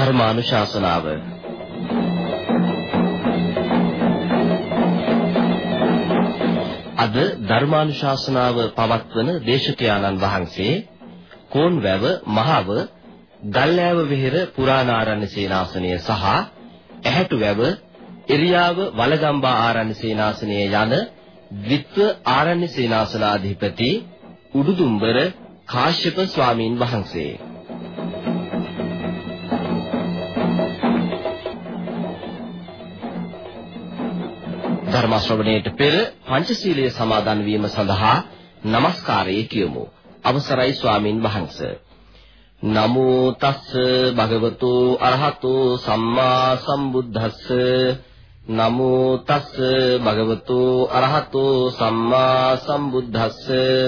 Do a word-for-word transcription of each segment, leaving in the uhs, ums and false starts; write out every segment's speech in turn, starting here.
ධර්මානුශාසනාව අද ධර්මානුශාසනාව පවත්වන දේශකයාණන් වහන්සේ කෝන්වැව මහව ගල්ලෑව විහෙර පුරාණාරණ්‍ය සේනාසනය සහ ඇහැටුවැව එරියාව වලගම්බා ආරණ්‍ය සේනාසනය යන ද්විත්ව ආරණ්‍ය සේනාසනාධිපති උඩුදුම්බර කාශ්‍යප ස්වාමීන් වහන්සේ. ධර්ම ශ්‍රවණයට පෙර පංචශීලයේ සමාදන් වීම සඳහා নমස්කාරය කියමු. අවසරයි ස්වාමින් වහන්සේ. නමෝ තස්ස භගවතු අරහතෝ සම්මා සම්බුද්දස්ස. නමෝ තස්ස භගවතු අරහතෝ සම්මා සම්බුද්දස්ස.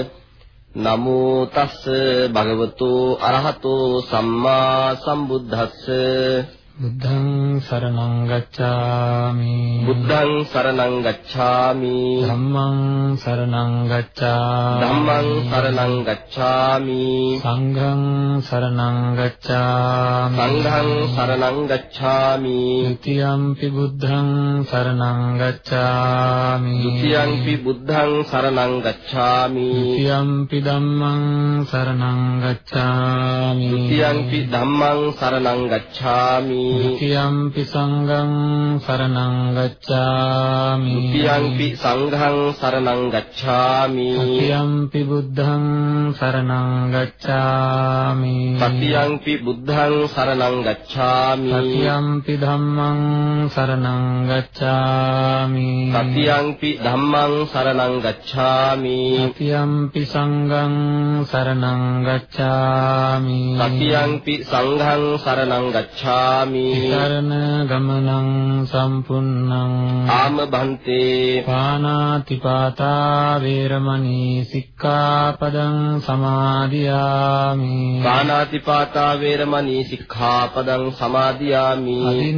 නමෝ තස්ස භගවතු අරහතෝ සම්මා සම්බුද්දස්ස. බුද්ධං සරණං ගච්ඡාමි. බුද්ධං සරණං ගච්ඡාමි. ධම්මං සරණං ගච්ඡාමි. ධම්මං සරණං ගච්ඡාමි. සංඝං සරණං ගච්ඡාමි. සංඝං සරණං ගච්ඡාමි. ဒ ුතියම්පි බුද්ධං සරණං ගච්ඡාමි. ဒ ුතියම්පි බුද්ධං සරණං ගච්ඡාමි. ဒ ුතියම්පි ධම්මං සරණං ගච්ඡාමි. ဒ ුතියම්පි ධම්මං සරණං ගච්ඡාමි. ဒ ුතියම්පි සංඝං සරණං ගච්ඡාමි. ဒ ුතියම්පි සංඝං සරණං ගච්ඡාමි. တ තියම්පි බුද්ධං සරණං ගච්ඡාමි. တ තියම්පි බුද්ධං සරණං ගච්ඡාමි. တ තියම්පි ධම්මං සරණං ගච්ඡාමි. တ තියම්පි ධම්මං සරණං ගච්ඡාමි. တ තියම්පි සංඝං සරණං ගච්ඡාමි. တ තියම්පි සංඝං සරණං ගච්ඡාමි. සරණ ගමනං සම්පුන්නං ආම බන්තේ පානාතිපාතා වේරමණී සික්ඛාපදං සමාදියාමි. පානාතිපාතා වේරමණී සික්ඛාපදං සමාදියාමි.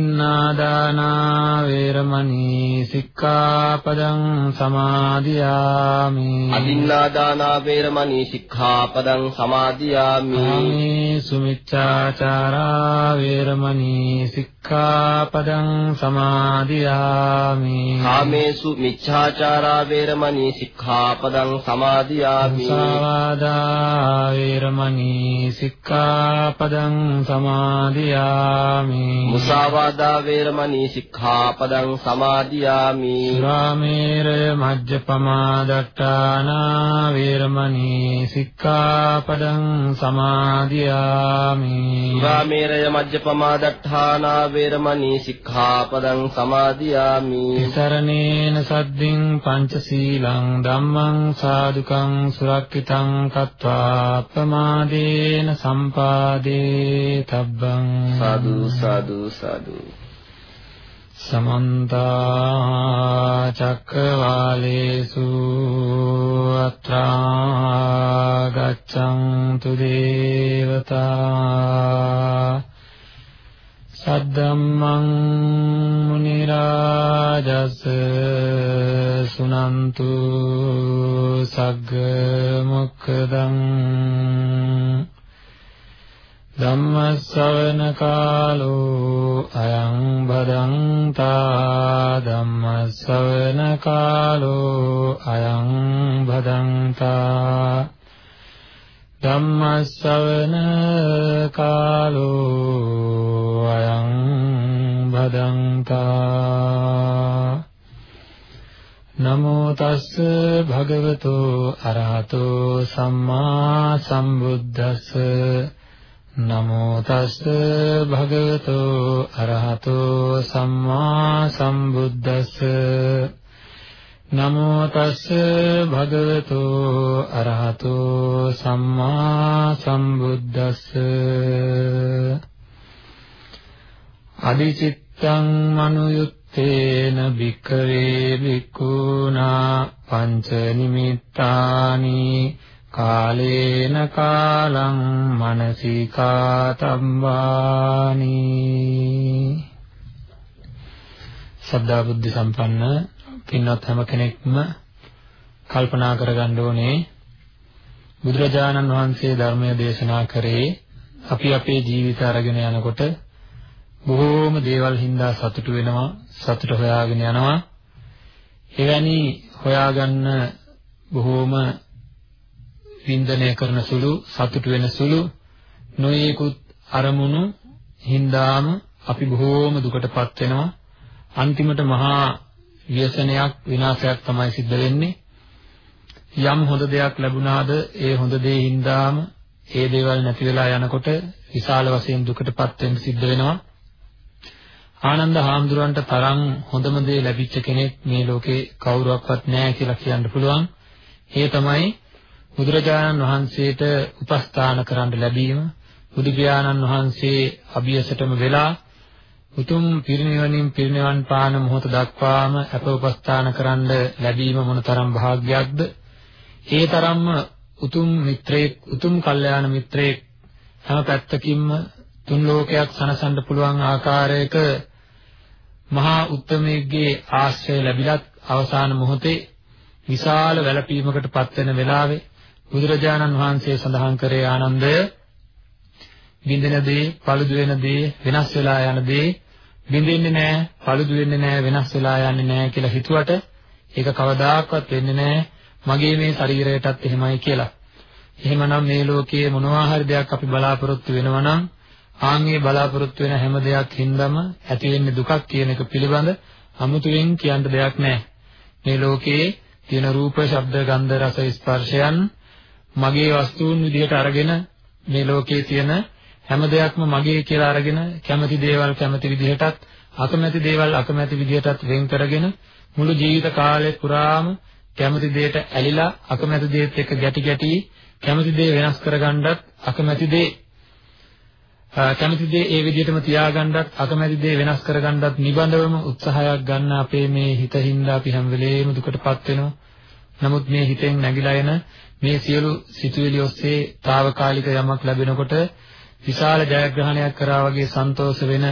අදින්නාදානා වේරමණී සික්ඛාපදං සමාදියාමි. අදින්නාදානා වේරමණී සික්ඛාපදං සමාදියාමි. කාමේසු මිච්ඡාචාරා වේරමණී සික්ඛාපදං සමාදියාමි. කාමේසු මිච්ඡාචාරා වේරමණී සික්ඛාපදං සමාදියාමි. මුසාවාදා වේරමණී සික්ඛාපදං සමාදියාමි. මුසාවාදා වේරමණී සික්ඛාපදං සමාදියාමි. සුරාමේරය මජ්ජපමා දට්ඨානා වේරමණී සික්ඛාපදං සමාදියාමි. සුරාමේරය මජ්ජපමා දට්ඨානා වේරමණී සික්ඛාපදං සමාදියාමි. සරණේන සද්දින් පංචශීලං ධම්මං සාදුකං සුරක්ෂිතං කତ୍වා ප්‍රමාදේන සම්පාදේ තබ්බං. සාදු සාදු සාදු. සමන්ත චක්කවාලේසු අත්‍රා ගච්ඡන්තු දේවතා සද්දම්මං මුනි රාජස් සුනන්තු සග්ග මොක්ඛදං ධම්ම ශ්‍රවණ කාලෝ අයං භදංතා. ධම්ම ශ්‍රවණ කාලෝ අයං භදංතා. ධම්ම ශ්‍රවණ කාලෝ අයං භදංතා. නමෝ තස්ස භගවතෝ අරහතෝ සම්මා සම්බුද්දස්ස. නමෝ තස්ස භගවතෝ අරහතෝ සම්මා සම්බුද්දස්ස. නමෝ තස්ස භගවතෝ අරහතෝ සම්මා සම්බුද්දස්ස. අදිචිත්තං මනුයුත්තේන භික්ඛවේ භික්ඛූනා පංච නිමිත්තානි කාලේන කාලං මනසිකාතම්බානි. සද්ධා බුද්ධ සම්පන්න පින්වත් හැම කෙනෙක්ම කල්පනා කරගන්න ඕනේ බුදුරජාණන් වහන්සේ ධර්මය දේශනා කරේ අපි අපේ ජීවිත අරගෙන යනකොට බොහෝම දේවල් හින්දා සතුටු වෙනවා, සතුට හොයාගෙන යනවා. එවැනි හොයාගන්න බොහෝම වින්දනය කරන සුළු, සතුටු වෙන සුළු නොයෙකුත් අරමුණු හින්දාම අපි බොහෝම දුකටපත් වෙනවා. අන්තිමට මහා ව්‍යසනයක්, විනාශයක් තමයි සිද්ධ වෙන්නේ. යම් හොඳ දෙයක් ලැබුණාද ඒ හොඳ දේ හින්දාම ඒ දේවල් නැති වෙලා යනකොට විශාල වශයෙන් දුකටපත් වෙන්න සිද්ධ වෙනවා. ආනන්ද හාමුදුරන්ට තරම් හොඳම දේ ලැබිච්ච කෙනෙක් මේ ලෝකේ කවුරුවක්වත් නැහැ කියලා කියන්න පුළුවන්. ඒ තමයි බුදුරජාණන් වහන්සේට උපස්ථාන කරන්න ලැබීම. බුදු පියාණන් වහන්සේ අභියසටම වෙලා උතුම් පිරිනිවනින් පිරිනිවන් පාන මොහොත දක්වාම අප උපස්ථාන කරන්න ලැබීම මොනතරම් වාසනාවක්ද. ඒ තරම්ම උතුම් මිත්‍රයෙක්, උතුම් කල්යාණ මිත්‍රයෙක් හැම පැත්තකින්ම තුන් ලෝකයක් සනසන්න පුළුවන් ආකාරයක මහා උත්තමයෙක්ගේ ආශ්‍රය ලැබිලත් අවසාන මොහොතේ විශාල වැළපීමකට පත් වෙන වෙලාවේ බුදුරජාණන් වහන්සේ සඳහන් කරේ ආනන්දය, බින්දෙන දේ, paludu වෙන දේ, වෙනස් වෙලා යන දේ බින්දෙන්නේ නැහැ, paludu වෙන්නේ නැහැ, වෙනස් වෙලා යන්නේ නැහැ කියලා හිතුවට ඒක කවදාකවත් වෙන්නේ නැහැ. මගේ මේ ශරීරයටත් එහෙමයි කියලා. එහෙමනම් මේ ලෝකයේ මොනවා හරි දෙයක් අපි බලාපොරොත්තු වෙනවා නම් ආන්ගේ බලාපොරොත්තු වෙන හැම දෙයක් හින්දාම ඇති වෙන්නේ දුකක් කියන එක පිළිබඳ අමුතුවෙන් කියන්න දෙයක් නැහැ. මේ ලෝකයේ තියෙන රූප, ශබ්ද, ගන්ධ, රස, ස්පර්ශයන් මගේ වස්තුන් විදිහට අරගෙන මේ ලෝකයේ තියෙන හැම දෙයක්ම මගේ කියලා අරගෙන කැමති දේවල් කැමති විදිහටත්, අකමැති දේවල් අකමැති විදිහටත් වෙන් කරගෙන මුළු ජීවිත කාලය පුරාම කැමති දෙයට ඇලිලා අකමැති දෙයට එක්ක ගැටි ගැටි කැමති දේ වෙනස් කරගන්නත්, අකමැති දේ කැමති දේ ඒ විදිහටම තියාගන්නත්, අකමැති දේ වෙනස් කරගන්නත් නිබඳවම උත්සාහයක් ගන්න අපේ මේ හිතින්ද අපි හැම වෙලේම දුකටපත් වෙනවා. නමුත් මේ හිතෙන් නැగిලා එන මේ සියලු සිතුවිලි ඔස්සේ తాවකාලික යමක් ලැබෙනකොට විශාල ජයග්‍රහණයක් කරා වගේ සන්තෝෂ වෙන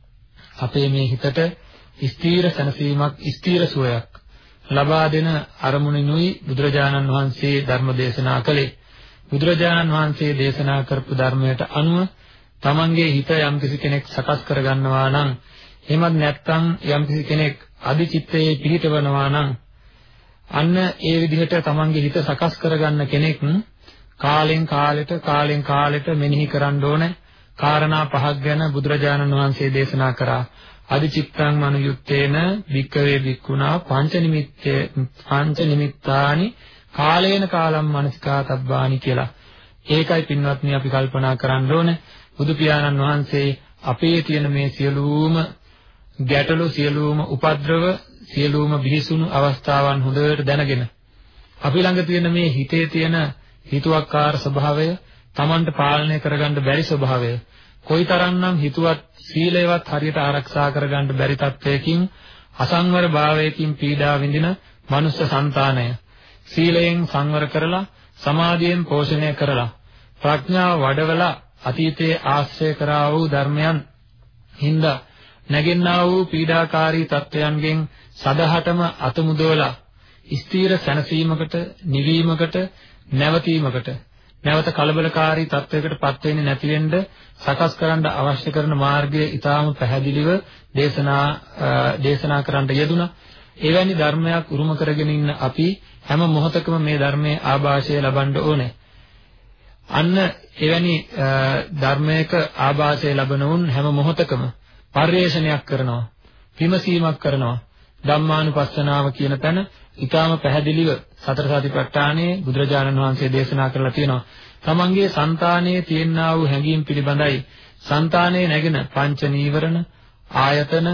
අපේ මේ හිතට ස්ථීර සැනසීමක්, ස්ථීර සුවයක් ලබා දෙන අරමුණිනුයි බුදුරජාණන් වහන්සේ ධර්ම දේශනා කළේ. බුදුරජාණන් වහන්සේ දේශනා කරපු ධර්මයට අනුව තමන්ගේ හිත යම්කිසි කෙනෙක් සකස් කරගන්නවා නම්, එහෙමත් නැත්නම් යම්කිසි කෙනෙක් අධිචිත්තයේ පිහිටවනවා නම්, අන්න ඒ විදිහට තමන්ගේ හිත සකස් කරගන්න කෙනෙක් කාලෙන් කාලෙට කාලෙන් කාලෙට මෙනෙහි කරන්න ඕන කාරණා පහක් ගැන බුදුරජාණන් වහන්සේ දේශනා කරා. අධිචිත්තං මනුයුත්තේන වික්කවේ වික්කුණා පංච නිමිත්තේ පංච නිමිත්තානි කාලේන කාලම් මනසිකාතබ්බානි කියලා. ඒකයි පින්වත්නි අපි කල්පනා කරන්න ඕනේ. බුදු පියාණන් වහන්සේ අපේ තියෙන මේ සියලුම ගැටලු, සියලුම උපද්‍රව, සියලුම බිහිසුණු අවස්ථාවන් හොඳට දැනගෙන අපි ළඟ තියෙන මේ හිතේ තියෙන හිතුවක්කාර ස්වභාවය, Tamanට පාලනය කරගන්න බැරි ස්වභාවය, කොයිතරම්නම් හිතුවත් සීලයවත් හරියට ආරක්ෂා කරගන්න බැරි තත්වයකින්, අසංවර භාවයකින් පීඩා විඳින මනුෂ්‍ය సంతානය සීලයෙන් සංවර කරලා, සමාධියෙන් පෝෂණය කරලා, ප්‍රඥාව වඩවලා අතීතයේ ආශ්‍රය කරා වූ ධර්මයන් හින්දා නැගෙන්නා වූ පීඩාකාරී තත්වයන්ගෙන් සදහටම අතමුදවලා ස්ථීර සැනසීමකට, නිවීමකට, නැවතීමකට, නැවත කලබලකාරී තත්වයකට පත් වෙන්නේ නැති වෙන්න සකස් කරන්න අවශ්‍ය කරන මාර්ගය ඊටාම පැහැදිලිව දේශනා දේශනා කරන්න යෙදුණා. එවැනි ධර්මයක් උරුම කරගෙන ඉන්න අපි හැම මොහොතකම මේ ධර්මයේ ආభాෂය ලබන්න ඕනේ. අන්න එවැනි ධර්මයක ආభాෂය ලබන උන් හැම මොහොතකම පරිශ්‍රණයක් කරනවා, විමසීමක් කරනවා. ධම්මානුපස්සනාව කියන තැන ඊටාම පැහැදිලිව සතර සතිපට්ඨානයේ බුදුරජාණන් වහන්සේ දේශනා කරලා තියෙනවා. තමන්ගේ సంతානයේ තියෙනා වූ හැඟීම් පිළිබඳයි, సంతානයේ නැගෙන පංච නීවරණ, ආයතන,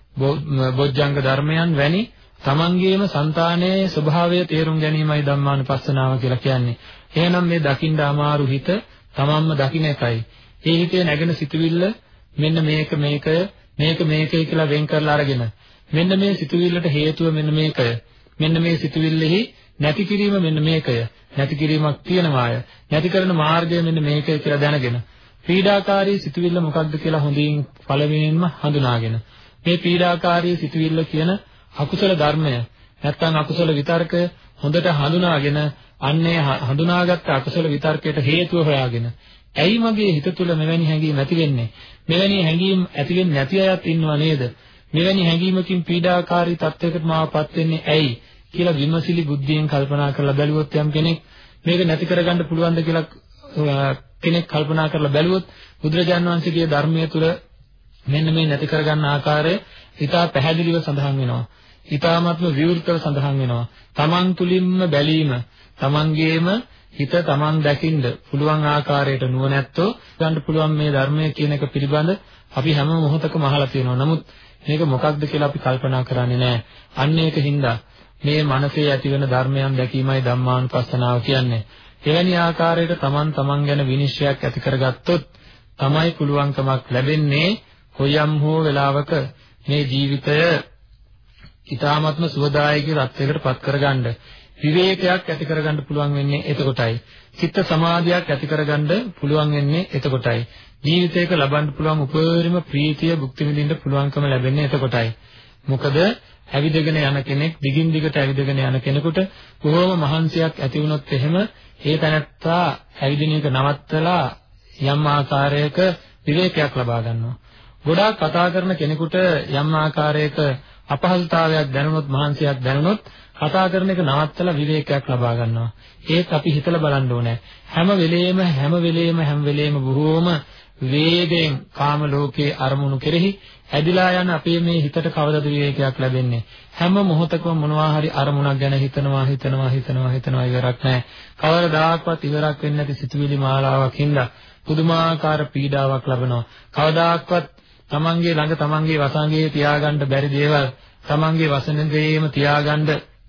බොජ්ජංග ධර්මයන් වැනි තමන්ගේම సంతානයේ ස්වභාවය තේරුම් ගැනීමයි ධම්මානුපස්සනාව කියලා කියන්නේ. එහෙනම් මේ දකින්න අමාරු හිත තමන්ම දකින්න එකයි. ඒ හිතේ නැගෙන සිතුවිල්ල මෙන්න මේක මේකය, මේක මේකයි කියලා වෙන් කරලා අරගෙන මෙන්න මේ සිතුවිල්ලට හේතුව මෙන්න මේකය, මෙන්න මේ සිතුවිල්ලෙහි නැති කිරීම මෙන්න මේකය, නැති කිරීමක් තියනවාය, නැති කරන මාර්ගය මෙන්න මේකයි කියලා දැනගෙන පීඩාකාරී සිතුවිල්ල මොකක්ද කියලා හොඳින් පළවෙනියෙන්ම හඳුනාගෙන මේ පීඩාකාරී සිතුවිල්ල කියන අකුසල ධර්මය නැත්නම් අකුසල විතර්කය හොඳට හඳුනාගෙන අන්නේ හඳුනාගත්ත අකුසල විතර්කයට හේතුව හොයාගෙන ඇයි මගේ හිත තුළ මෙවැනි හැඟීම් ඇති වෙන්නේ? මෙවැනි හැඟීම් ඇති වෙන්නේ නැති අයත් ඉන්නව නේද? මෙවැනි හැඟීමකින් පීඩාකාරී තත්යකට මාවපත් වෙන්නේ ඇයි කියලා විමසිලි බුද්ධියෙන් කල්පනා කරලා බැලුවොත් යම් කෙනෙක් මේක නැති කරගන්න පුළුවන්ද කියලා කෙනෙක් කල්පනා කරලා බැලුවොත් බුදුරජාණන් වහන්සේගේ ධර්මයේ තුල මෙන්න මේ නැති කරගන්න ආකාරය ඉතා පැහැදිලිව සඳහන් වෙනවා. ඊ타ත්ම විවෘතව සඳහන් වෙනවා. තමන් තුලින්ම බැලීම, තමන්ගේම හිත තමන් දකින්න පුළුවන් ආකාරයට නුවණැත්තෝ ගන්න පුළුවන් මේ ධර්මය කියන එක පිළිබඳ අපි හැම මොහොතකම අහලා තියෙනවා. නමුත් මේක මොකක්ද කියලා අපි කල්පනා කරන්නේ නැහැ. අන්න ඒකින්ද මේ මනසේ ඇතිවන ධර්මයන් දැකීමයි ධම්මානුපස්සනාව කියන්නේ. එවැනි ආකාරයකට තමන් තමන් ගැන විනිශ්චයක් ඇති කරගත්තොත් තමයි පුළුවන්කමක් ලැබෙන්නේ කොයම් හෝ වෙලාවක මේ ජීවිතය ඊ타ත්ම සුවදායක තත්යකට පත් කරගන්න විවේකයක් ඇති කරගන්න පුළුවන් වෙන්නේ එතකොටයි. චිත්ත සමාධියක් ඇති කරගන්න පුළුවන් වෙන්නේ එතකොටයි. ජීවිතයක ලබන්න පුළුවන් උපරිම ප්‍රීතිය භුක්ති විඳින්න පුළුවන්කම ලැබෙන්නේ එතකොටයි. මොකද ඇවිදගෙන යන කෙනෙක් දිගින් දිගට ඇවිදගෙන යන කෙනෙකුට බොහෝම මහන්සියක් ඇති වුණොත් එහෙම ඒ තැනත්තා ඇවිදින එක නවත්තලා යම් ආකාරයක විවේකයක් ලබා ගන්නවා. ගොඩාක් කතා කරන කෙනෙකුට යම් ආකාරයක අපහසුතාවයක් දැනුනොත් මහන්සියක් දැනුනොත් කතා කරන එක නවත්තලා විවේකයක් ලබා ගන්නවා. ඒත් අපි හිතලා බලන්න ඕනේ. හැම වෙලේම හැම වෙලේම හැම වෙලේම බොහෝම වේගයෙන් කාම ලෝකයේ අරමුණු කෙරෙහි ඇදිලා යන අපේ මේ හිතට කවදද විවේකයක් ලැබෙන්නේ? හැම මොහොතකම මොනවා හරි අරමුණක් ගැන හිතනවා හිතනවා හිතනවා හිතනවා ඉවරක් නැහැ. කවදාකවත් ඉවරක් වෙන්නේ නැති සිතුවිලි මාලාවක් හින්දා පුදුමාකාර පීඩාවක් ලබනවා. කවදාකවත් තමන්ගේ ළඟ තමන්ගේ වසංගයේ තියාගන්න බැරි දේවල් තමන්ගේ වසනෙන්දේම තියාගන්න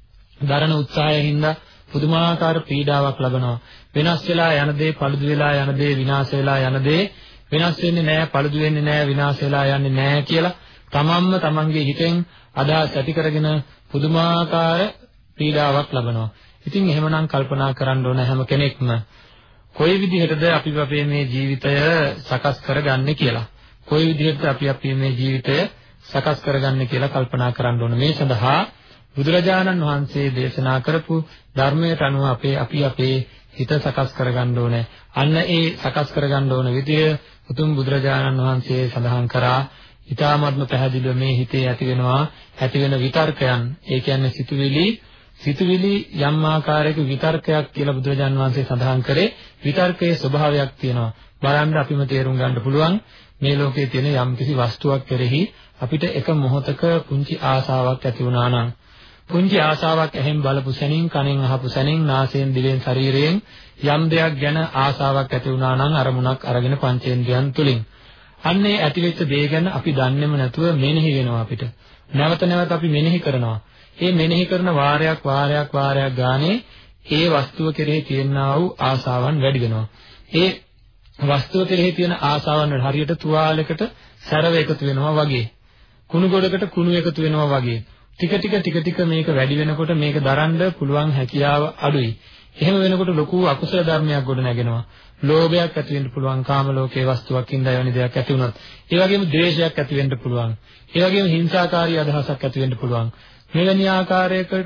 දරන උත්සාහයෙන් පුදුමාකාර පීඩාවක් ලබනවා. වෙනස් වෙලා යන දේ, පළුදු වෙලා යන දේ, විනාශ වෙලා යන දේ වෙනස් වෙන්නේ නැහැ, පළුදු වෙන්නේ නැහැ, විනාශ වෙලා යන්නේ නැහැ කියලා තමන්ම තමන්ගේ හිතෙන් අදහස් ඇති කරගෙන පුදුමාකාර පීඩාවක් ලබනවා. ඉතින් එහෙමනම් කල්පනා කරන්න ඕන හැම කෙනෙක්ම කොයි විදිහටද අපි අපේ මේ ජීවිතය සකස් කරගන්නේ කියලා. කොයි විදිහටද අපි අපේ මේ ජීවිතය සකස් කරගන්නේ කියලා කල්පනා කරන්න ඕන. මේ සඳහා බුදුරජාණන් වහන්සේ දේශනා කරපු ධර්මයට අනුව අපේ අපි අපේ හිත සකස් කරගන්න ඕනේ. අන්න ඒ සකස් කරගන්න ඕන විදිය උතුම් බුදුරජාණන් වහන්සේ සඳහන් කරා. ඊ타ත්ම පැහැදිලිව මේ හිතේ ඇති වෙනවා ඇති වෙන විතර්කයන්. ඒ කියන්නේ සිතුවිලි සිතුවිලි යම් ආකාරයක විතර්කයක් කියලා බුදුරජාණන් වහන්සේ සඳහන් කරේ. විතර්කයේ ස්වභාවයක් තියෙනවා. බලන්න අපිම තේරුම් ගන්න පුළුවන් මේ ලෝකයේ තියෙන යම් කිසි වස්තුවක් කෙරෙහි අපිට එක මොහොතක පුංචි ආසාවක් ඇති වුණා නම්, පුංචි ආසාවක් ඇහෙන් බලපු සැනින්, කනෙන් අහපු සැනින්, නාසයෙන්, දිවෙන්, ශරීරයෙන් යම් දෙයක් ගැන ආසාවක් ඇති වුණා නම් අරමුණක් අරගෙන පංචේන්ද්‍රයන් තුලින් අන්නේ ඇතිවෙච්ච දේ ගැන අපි දන්නේම නැතුව මෙනෙහි වෙනවා. අපිට නැවත නැවත අපි මෙනෙහි කරනවා. ඒ මෙනෙහි කරන වාරයක් වාරයක් වාරයක් ගානේ ඒ වස්තුව කෙරෙහි තියෙනා වූ ආසාවන් වැඩි වෙනවා. ඒ වස්තුව කෙරෙහි තියෙන ආසාවන් හරියට තුවාලයකට සැරව එකතු වෙනවා වගේ, කුණු ගොඩකට කුණු එකතු වෙනවා වගේ ටික ටික ටික ටික මේක වැඩි වෙනකොට මේක දරන්න පුළුවන් හැකියාව අඩුයි. එහෙම වෙනකොට ලොකු අකුසල ධර්මයක් ගොඩ නැගෙනවා. ලෝභයක් ඇති වෙන්න පුළුවන්, කාම ලෝකයේ වස්තුවක් ඉඳලා යන දෙයක් ඇති වුණොත්. ඒ වගේම ද්වේෂයක් ඇති වෙන්න පුළුවන්. ඒ වගේම හිංසාකාරී අදහසක් ඇති වෙන්න පුළුවන්. මෙවැනි ආකාරයකට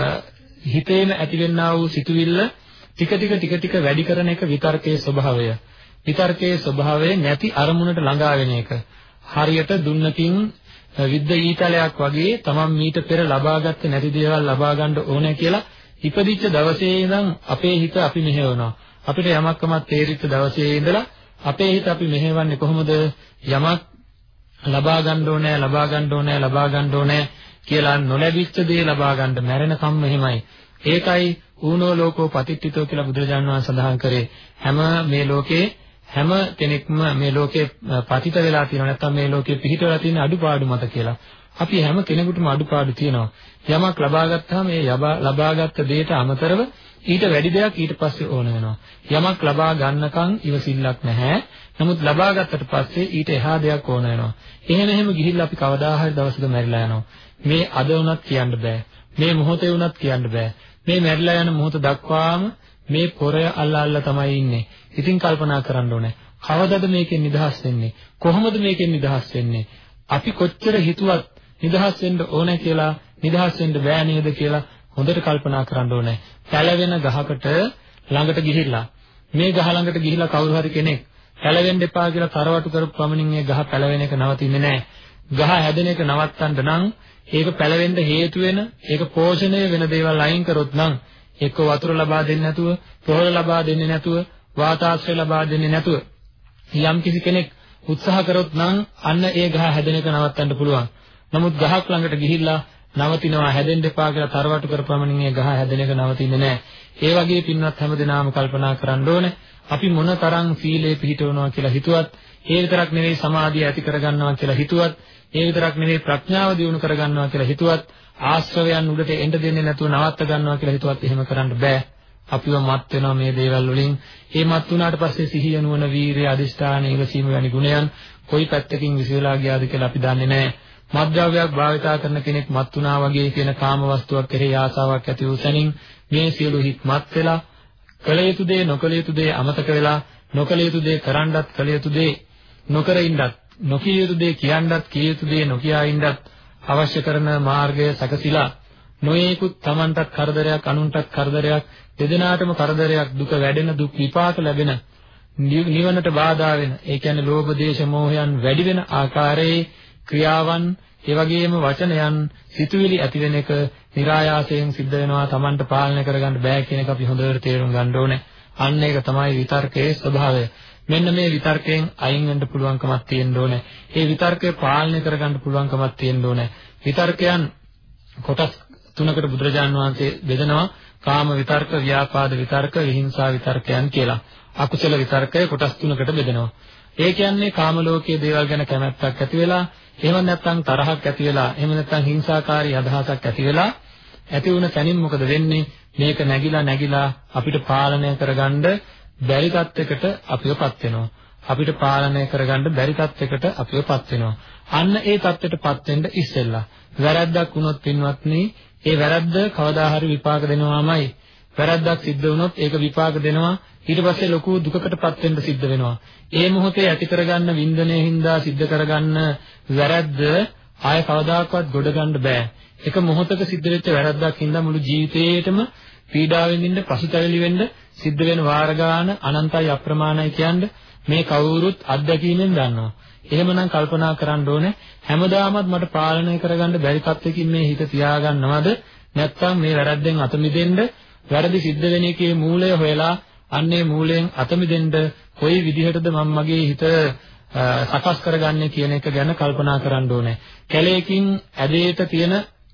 හිතේම ඇතිවෙනා වූ සිතුවිල්ල ටික ටික ටික ටික වැඩි කරන එක විතර්කයේ ස්වභාවය. විතර්කයේ ස්වභාවය නැති අරමුණට ළඟා වෙන එක. හරියට දුන්නකින් විද්ද ඊතලයක් වගේ තමන් මීට පෙර ලබාගත්ත නැති දේවල් ලබා ගන්න ඕනේ කියලා ඉපදිච්ච දවසේ ඉඳන් අපේ හිත අපි මෙහෙවනවා. අපිට යමක්කම තේරිච්ච දවසේ ඉඳලා අපේ හිත අපි මෙහෙවන්නේ කොහොමද? යමක් ලබා ගන්න ඕනේ, ලබා ගන්න ඕනේ, ලබා ගන්න ඕනේ කියලා නොලැබිච්ච දේ ලබා ගන්න මැරෙනකම් එහෙමයි. ඒකයි ඌනෝ ලෝකෝ පතිට්ඨිතෝ කියලා බුදුරජාණන් වහන්සේ සඳහන් කරේ. හැම මේ ලෝකේ හැම කෙනෙක්ම මේ ලෝකේ පතිත වෙලා තියෙනවා, නැත්නම් මේ ලෝකේ පිහිට වෙලා තියෙන අඩුපාඩු මත කියලා. අපි හැම කෙනෙකුටම අඩුපාඩු තියෙනවා. යමක් ලබා ගත්තාම ඒ ලබාගත් දෙයට අමතරව ඊට වැඩි දෙයක් ඊට පස්සේ ඕන වෙනවා. යමක් ලබා ගන්නකම් ඉවසිල්ලක් නැහැ. නමුත් ලබා ගත්තට පස්සේ ඊට එහා දෙයක් ඕන වෙනවා. එහෙම එහෙම ගිහිල්ලා අපි කවදා හරි දවසක මැරිලා යනවා. මේ අද වුණත් කියන්න බෑ. මේ මොහොතේ වුණත් කියන්න බෑ. මේ මැරිලා යන මොහොත දක්වාම මේ පොරය අල්ලා අල්ලා තමයි ඉන්නේ. ඉතින් කල්පනා කරන්න ඕනේ. කවදද මේකෙන් නිදහස් වෙන්නේ? කොහොමද මේකෙන් නිදහස් වෙන්නේ? අපි කොච්චර හිතුවත් නිදහස් වෙන්න ඕනේ කියලා නිදහස් වෙන්න බෑ නේද කියලා හොඳට කල්පනා කරන්න ඕනේ. පැලවෙන ගහකට ළඟට ගිහිල්ලා මේ ගහ ළඟට ගිහිලා කවුරු හරි කෙනෙක් පැලවෙන්න එපා කියලා තරවටු කරපු පමණින් ඒ ගහ පැලවෙන එක නවතින්නේ නැහැ. ගහ හැදෙන එක නවත්තන්න නම් ඒක පැලවෙන්න හේතු වෙන, ඒක පෝෂණය වෙන දේවල් අයින් කරොත් නම් එක්ක වතුර ලබා දෙන්නේ නැතුව, පොහොර ලබා දෙන්නේ නැතුව, වාතාශ්‍රය ලබා දෙන්නේ නැතුව යම් කිසි කෙනෙක් උත්සාහ කරොත් නම් අන්න ඒ ගහ හැදෙන එක නවත්තන්න පුළුවන්. නමුත් ගහක් ළඟට ගිහිල්ලා නවතිනවා හැදෙන්න එපා කියලා තරවටු කරපමණින් ඒ ගහ හැදෙන එක නවතින්නේ නැහැ. ඒ වගේ පින්වත් හැමදෙනාම කල්පනා කරන්න ඕනේ අපි මොන තරම් සීලේ පිහිටවනවා කියලා හිතුවත්, ඒ විතරක් නෙවෙයි සමාධිය ඇති කරගන්නවා කියලා හිතුවත්, ඒ විතරක් නෙවෙයි ප්‍රඥාව දියුණු කරගන්නවා කියලා හිතුවත්, ආශ්‍රවයන් උඩට එන්න දෙන්නේ නැතුව නවත්ත ගන්නවා කියලා හිතුවත් එහෙම කරන්න බෑ. අපිව මත් වෙනවා මේ දේවල් වලින්. ඒ මත් වුණාට පස්සේ සිහිය නුවණ, වීරිය, අදිෂ්ඨාන, ඉවසීම වැනි ගුණයන් කොයි පැත්තකින් විසිරලා ගියාද කියලා අපි දන්නේ නැහැ. මත්ද්‍රව්‍යයක් භාවිතා කරන කෙනෙක් මත් වුණා වගේ කියන කාම වස්තුවක් කෙරෙහි ආසාවක් ඇති වූ සැනින් මේ සියලු හිත් මත් වෙලා කළ යුතු දේ නොකළ යුතු දේ අමතක වෙලා, නොකළ යුතු දේ කරන්නත්, කළ යුතු දේ නොකර ඉන්නත්, නොකිය යුතු දේ කියන්නත්, කිය යුතු දේ නොකියා ඉන්නත් අවශ්‍ය කරන මාර්ගය සැකසීලා නොයේකුත් Tamanටත් කරදරයක්, අනුන්ටත් කරදරයක්, දෙදෙනාටම කරදරයක්, දුක වැඩෙන, දුක් විපාක ලැබෙන, නිවනට බාධා වෙන, ඒ කියන්නේ ලෝභ, දේශ, මෝහයන් වැඩි වෙන ආකාරයේ ක්‍රියාවන්, ඒ වගේම වචනයන්, සිතුවිලි ඇති වෙන එක નિરાයාසයෙන් සිද්ධ වෙනවා. Tamanට පාලනය කරගන්න බෑ කියන එක අපි හොඳට තේරුම් ගන්න ඕනේ. අන්න ඒක තමයි විතර්කයේ ස්වභාවය. මෙන්න මේ විතර්කයෙන් අයින් වෙන්න පුළුවන්කමක් තියෙන්න ඕනේ. ඒ විතර්කය පාලනය කරගන්න පුළුවන්කමක් තියෙන්න ඕනේ. විතර්කයන් කොටස් තුනකට බුදුරජාන් වහන්සේ බෙදනවා. කාම විතර්ක, ව්‍යාපාද විතර්ක, විහිංසා විතර්කයන් කියලා. අකුසල විතර්කය කොටස් තුනකට බෙදනවා. ඒ කියන්නේ කාම ලෝකයේ දේවල් ගැන කැමැත්තක් ඇති වෙලා, එහෙම නැත්නම් තරහක් ඇති වෙලා, එහෙම නැත්නම් හිංසාකාරී අදහසක් ඇති වෙලා ඇති වුණ තැනින් මොකද වෙන්නේ? මේක නැగిලා නැగిලා අපිට පාලනය කරගන්න බැරි තත්යකට අපිවපත් වෙනවා. අපිට පාලනය කරගන්න බැරි තත්යකට අපිවපත් වෙනවා. අන්න ඒ තත්යටපත් වෙන්න ඉස්සෙල්ලා වැරද්දක් වුණොත් පින්වත්නි, ඒ වැරද්ද කවදා හරි විපාක දෙනවාමයි. වැරද්දක් සිද්ධ වුණොත් ඒක විපාක දෙනවා. ඊට පස්සේ ලොකු දුකකටපත් වෙන්න සිද්ධ වෙනවා. ඒ මොහොතේ ඇති කරගන්න වින්දනයේ හින්දා සිද්ධ කරගන්න වැරද්ද ආය කවදාකවත් ගොඩ ගන්න බෑ. එක මොහොතක සිද්ධ වෙච්ච වැරද්දක් හින්දා මුළු ජීවිතේටම පීඩාවෙන් ඉන්න, පසුතැවිලි වෙන්න සිද්ධ වෙන වාර ගාන අනන්තයි අප්‍රමාණයි කියන්නේ මේ කවුරුත් අත්දැකීමෙන් දන්නවා. එහෙමනම් කල්පනා කරන්න ඕනේ හැමදාමත් මට පාලනය කරගන්න බැරි තත්ත්වකින් මේ හිත තියාගන්නවද? නැත්නම් මේ වැරද්දෙන් අත මිදෙන්න, වැරදි සිද්ධ වෙන එකේ මූලය හොයලා අන්නේ මූලයෙන් අත මිදෙන්න කොයි විදිහටද මම මගේ හිත සකස් කරගන්නේ කියන එක ගැන කල්පනා කරන්න ඕනේ. කැලේකින් ඇදේට තියෙන,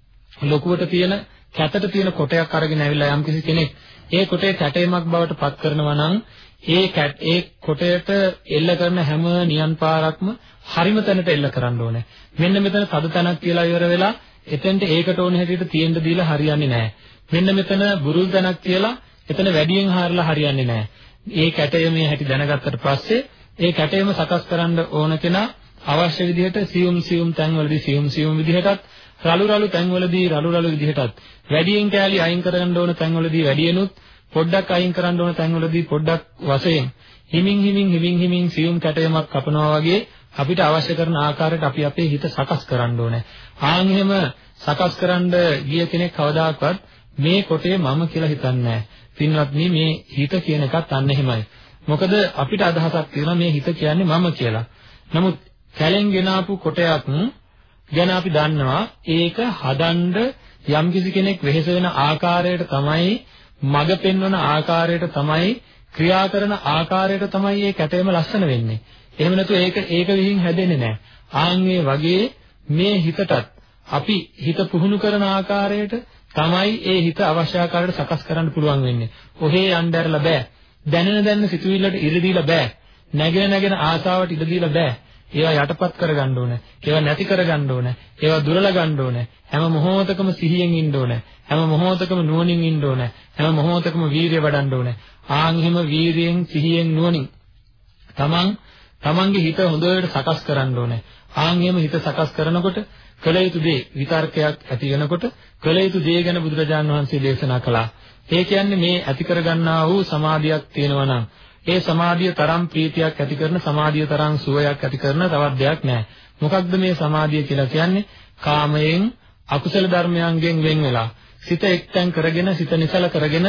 ලොකුවට තියෙන, කැතට තියෙන කොටයක් අරගෙන ඇවිල්ලා යම්කිසි කෙනෙක් ඒ කොටේ කැටයමක් බවට පත් කරනවා නම් ඒ කැට ඒ කොටයට එල්ල කරන හැම නියන් පාරක්ම හරිම තැනට එල්ල කරන්න ඕනේ. මෙන්න මෙතන තද තැනක් කියලා ඉවර වෙලා එතෙන්ට ඒකට ඕන හැටියට තියෙන්න දීලා හරියන්නේ නැහැ. මෙන්න මෙතන බුරුල් තැනක් කියලා එතන වැඩියෙන් හාරලා හරියන්නේ නැහැ. ඒ කැටය මේ හැටි දැනගත්තට පස්සේ ඒ කැටයම සකස් කරන්න ඕන කෙනා අවශ්‍ය විදිහට සියුම් සියුම් තැන්වලදී සියුම් සියුම් විදිහටත්, රළු රළු තැන්වලදී රළු රළු විදිහටත්, වැඩියෙන් කැලි අයින් කරගන්න ඕන තැන්වලදී වැඩියෙනුත්, පොඩ්ඩක් අයින් කරන්න ඕන තැන්වලදී පොඩ්ඩක් වශයෙන් හිමින් හිමින් හිමින් හිමින් සියුම් කැටයමක් කපනවා වගේ අපිට අවශ්‍ය කරන ආකාරයට අපි අපේ හිත සකස් කරන්න ඕනේ. ආන් එහෙම සකස් කරන්න ගිය කෙනෙක් කවදාකවත් මේ කොටේ මම කියලා හිතන්නේ නැහැ. පින්වත්නි, මේ හිත කියන එකත් අන්න එහෙමයි. මොකද අපිට අදහසක් තියෙනවා මේ හිත කියන්නේ මම කියලා. නමුත් කැලෙන් ගෙනාපු කොටයක් ගැන අපි දන්නවා ඒක හදන්න යම්කිසි කෙනෙක් වෙහෙස වෙන ආකාරයට තමයි, මඟ පෙන්වන ආකාරයට තමයි, ක්‍රියා කරන ආකාරයට තමයි මේ කැටයම ලස්සන වෙන්නේ. එහෙම නැතු ඒක ඒක විහිං හැදෙන්නේ නැහැ. ආන් මේ වගේ මේ හිතටත් අපි හිත පුහුණු කරන ආකාරයට තමයි ඒ හිත අවශ්‍ය ආකාරයට සකස් කරන්න පුළුවන් වෙන්නේ. ඔහේ යන්න ඇරලා බෑ. දැනෙන දැනෙන සිතුවිල්ලට ඉඩ දීලා බෑ. නැගෙන නැගෙන ආසාවට ඉඩ දීලා බෑ. ඒවා යටපත් කරගන්න ඕනේ. ඒවා නැති කරගන්න ඕනේ. ඒවා දුරලා ගන්න ඕනේ. හැම මොහොතකම සිහියෙන් ඉන්න ඕනේ. හැම මොහොතකම නුවණින් ඉන්න ඕනේ. හැම මොහොතකම වීරිය වඩන්න ඕනේ. ආන් එහෙම වීරියෙන්, සිහියෙන්, නුවණින් තමන් තමන්ගේ හිත හොඳට සකස් කරන්න ඕනේ. ආන් එහෙම හිත සකස් කරනකොට කළ යුතු දේ විතර්කයක් ඇති වෙනකොට කළ යුතු දේ ගැන බුදුරජාණන් වහන්සේ දේශනා කළා. ඒ කියන්නේ මේ ඇති කරගන්නා වූ සමාධියක් තියෙනවා නම් ඒ සමාධිය තරම් ප්‍රීතියක් ඇති කරන, සමාධිය තරම් සුවයක් ඇති කරන තවත් දෙයක් නැහැ. මොකක්ද මේ සමාධිය කියලා කියන්නේ? කාමයෙන්, අකුසල ධර්මයන්ගෙන් වෙන් වෙලා සිත එක්තෙන් කරගෙන, සිත නිසල කරගෙන,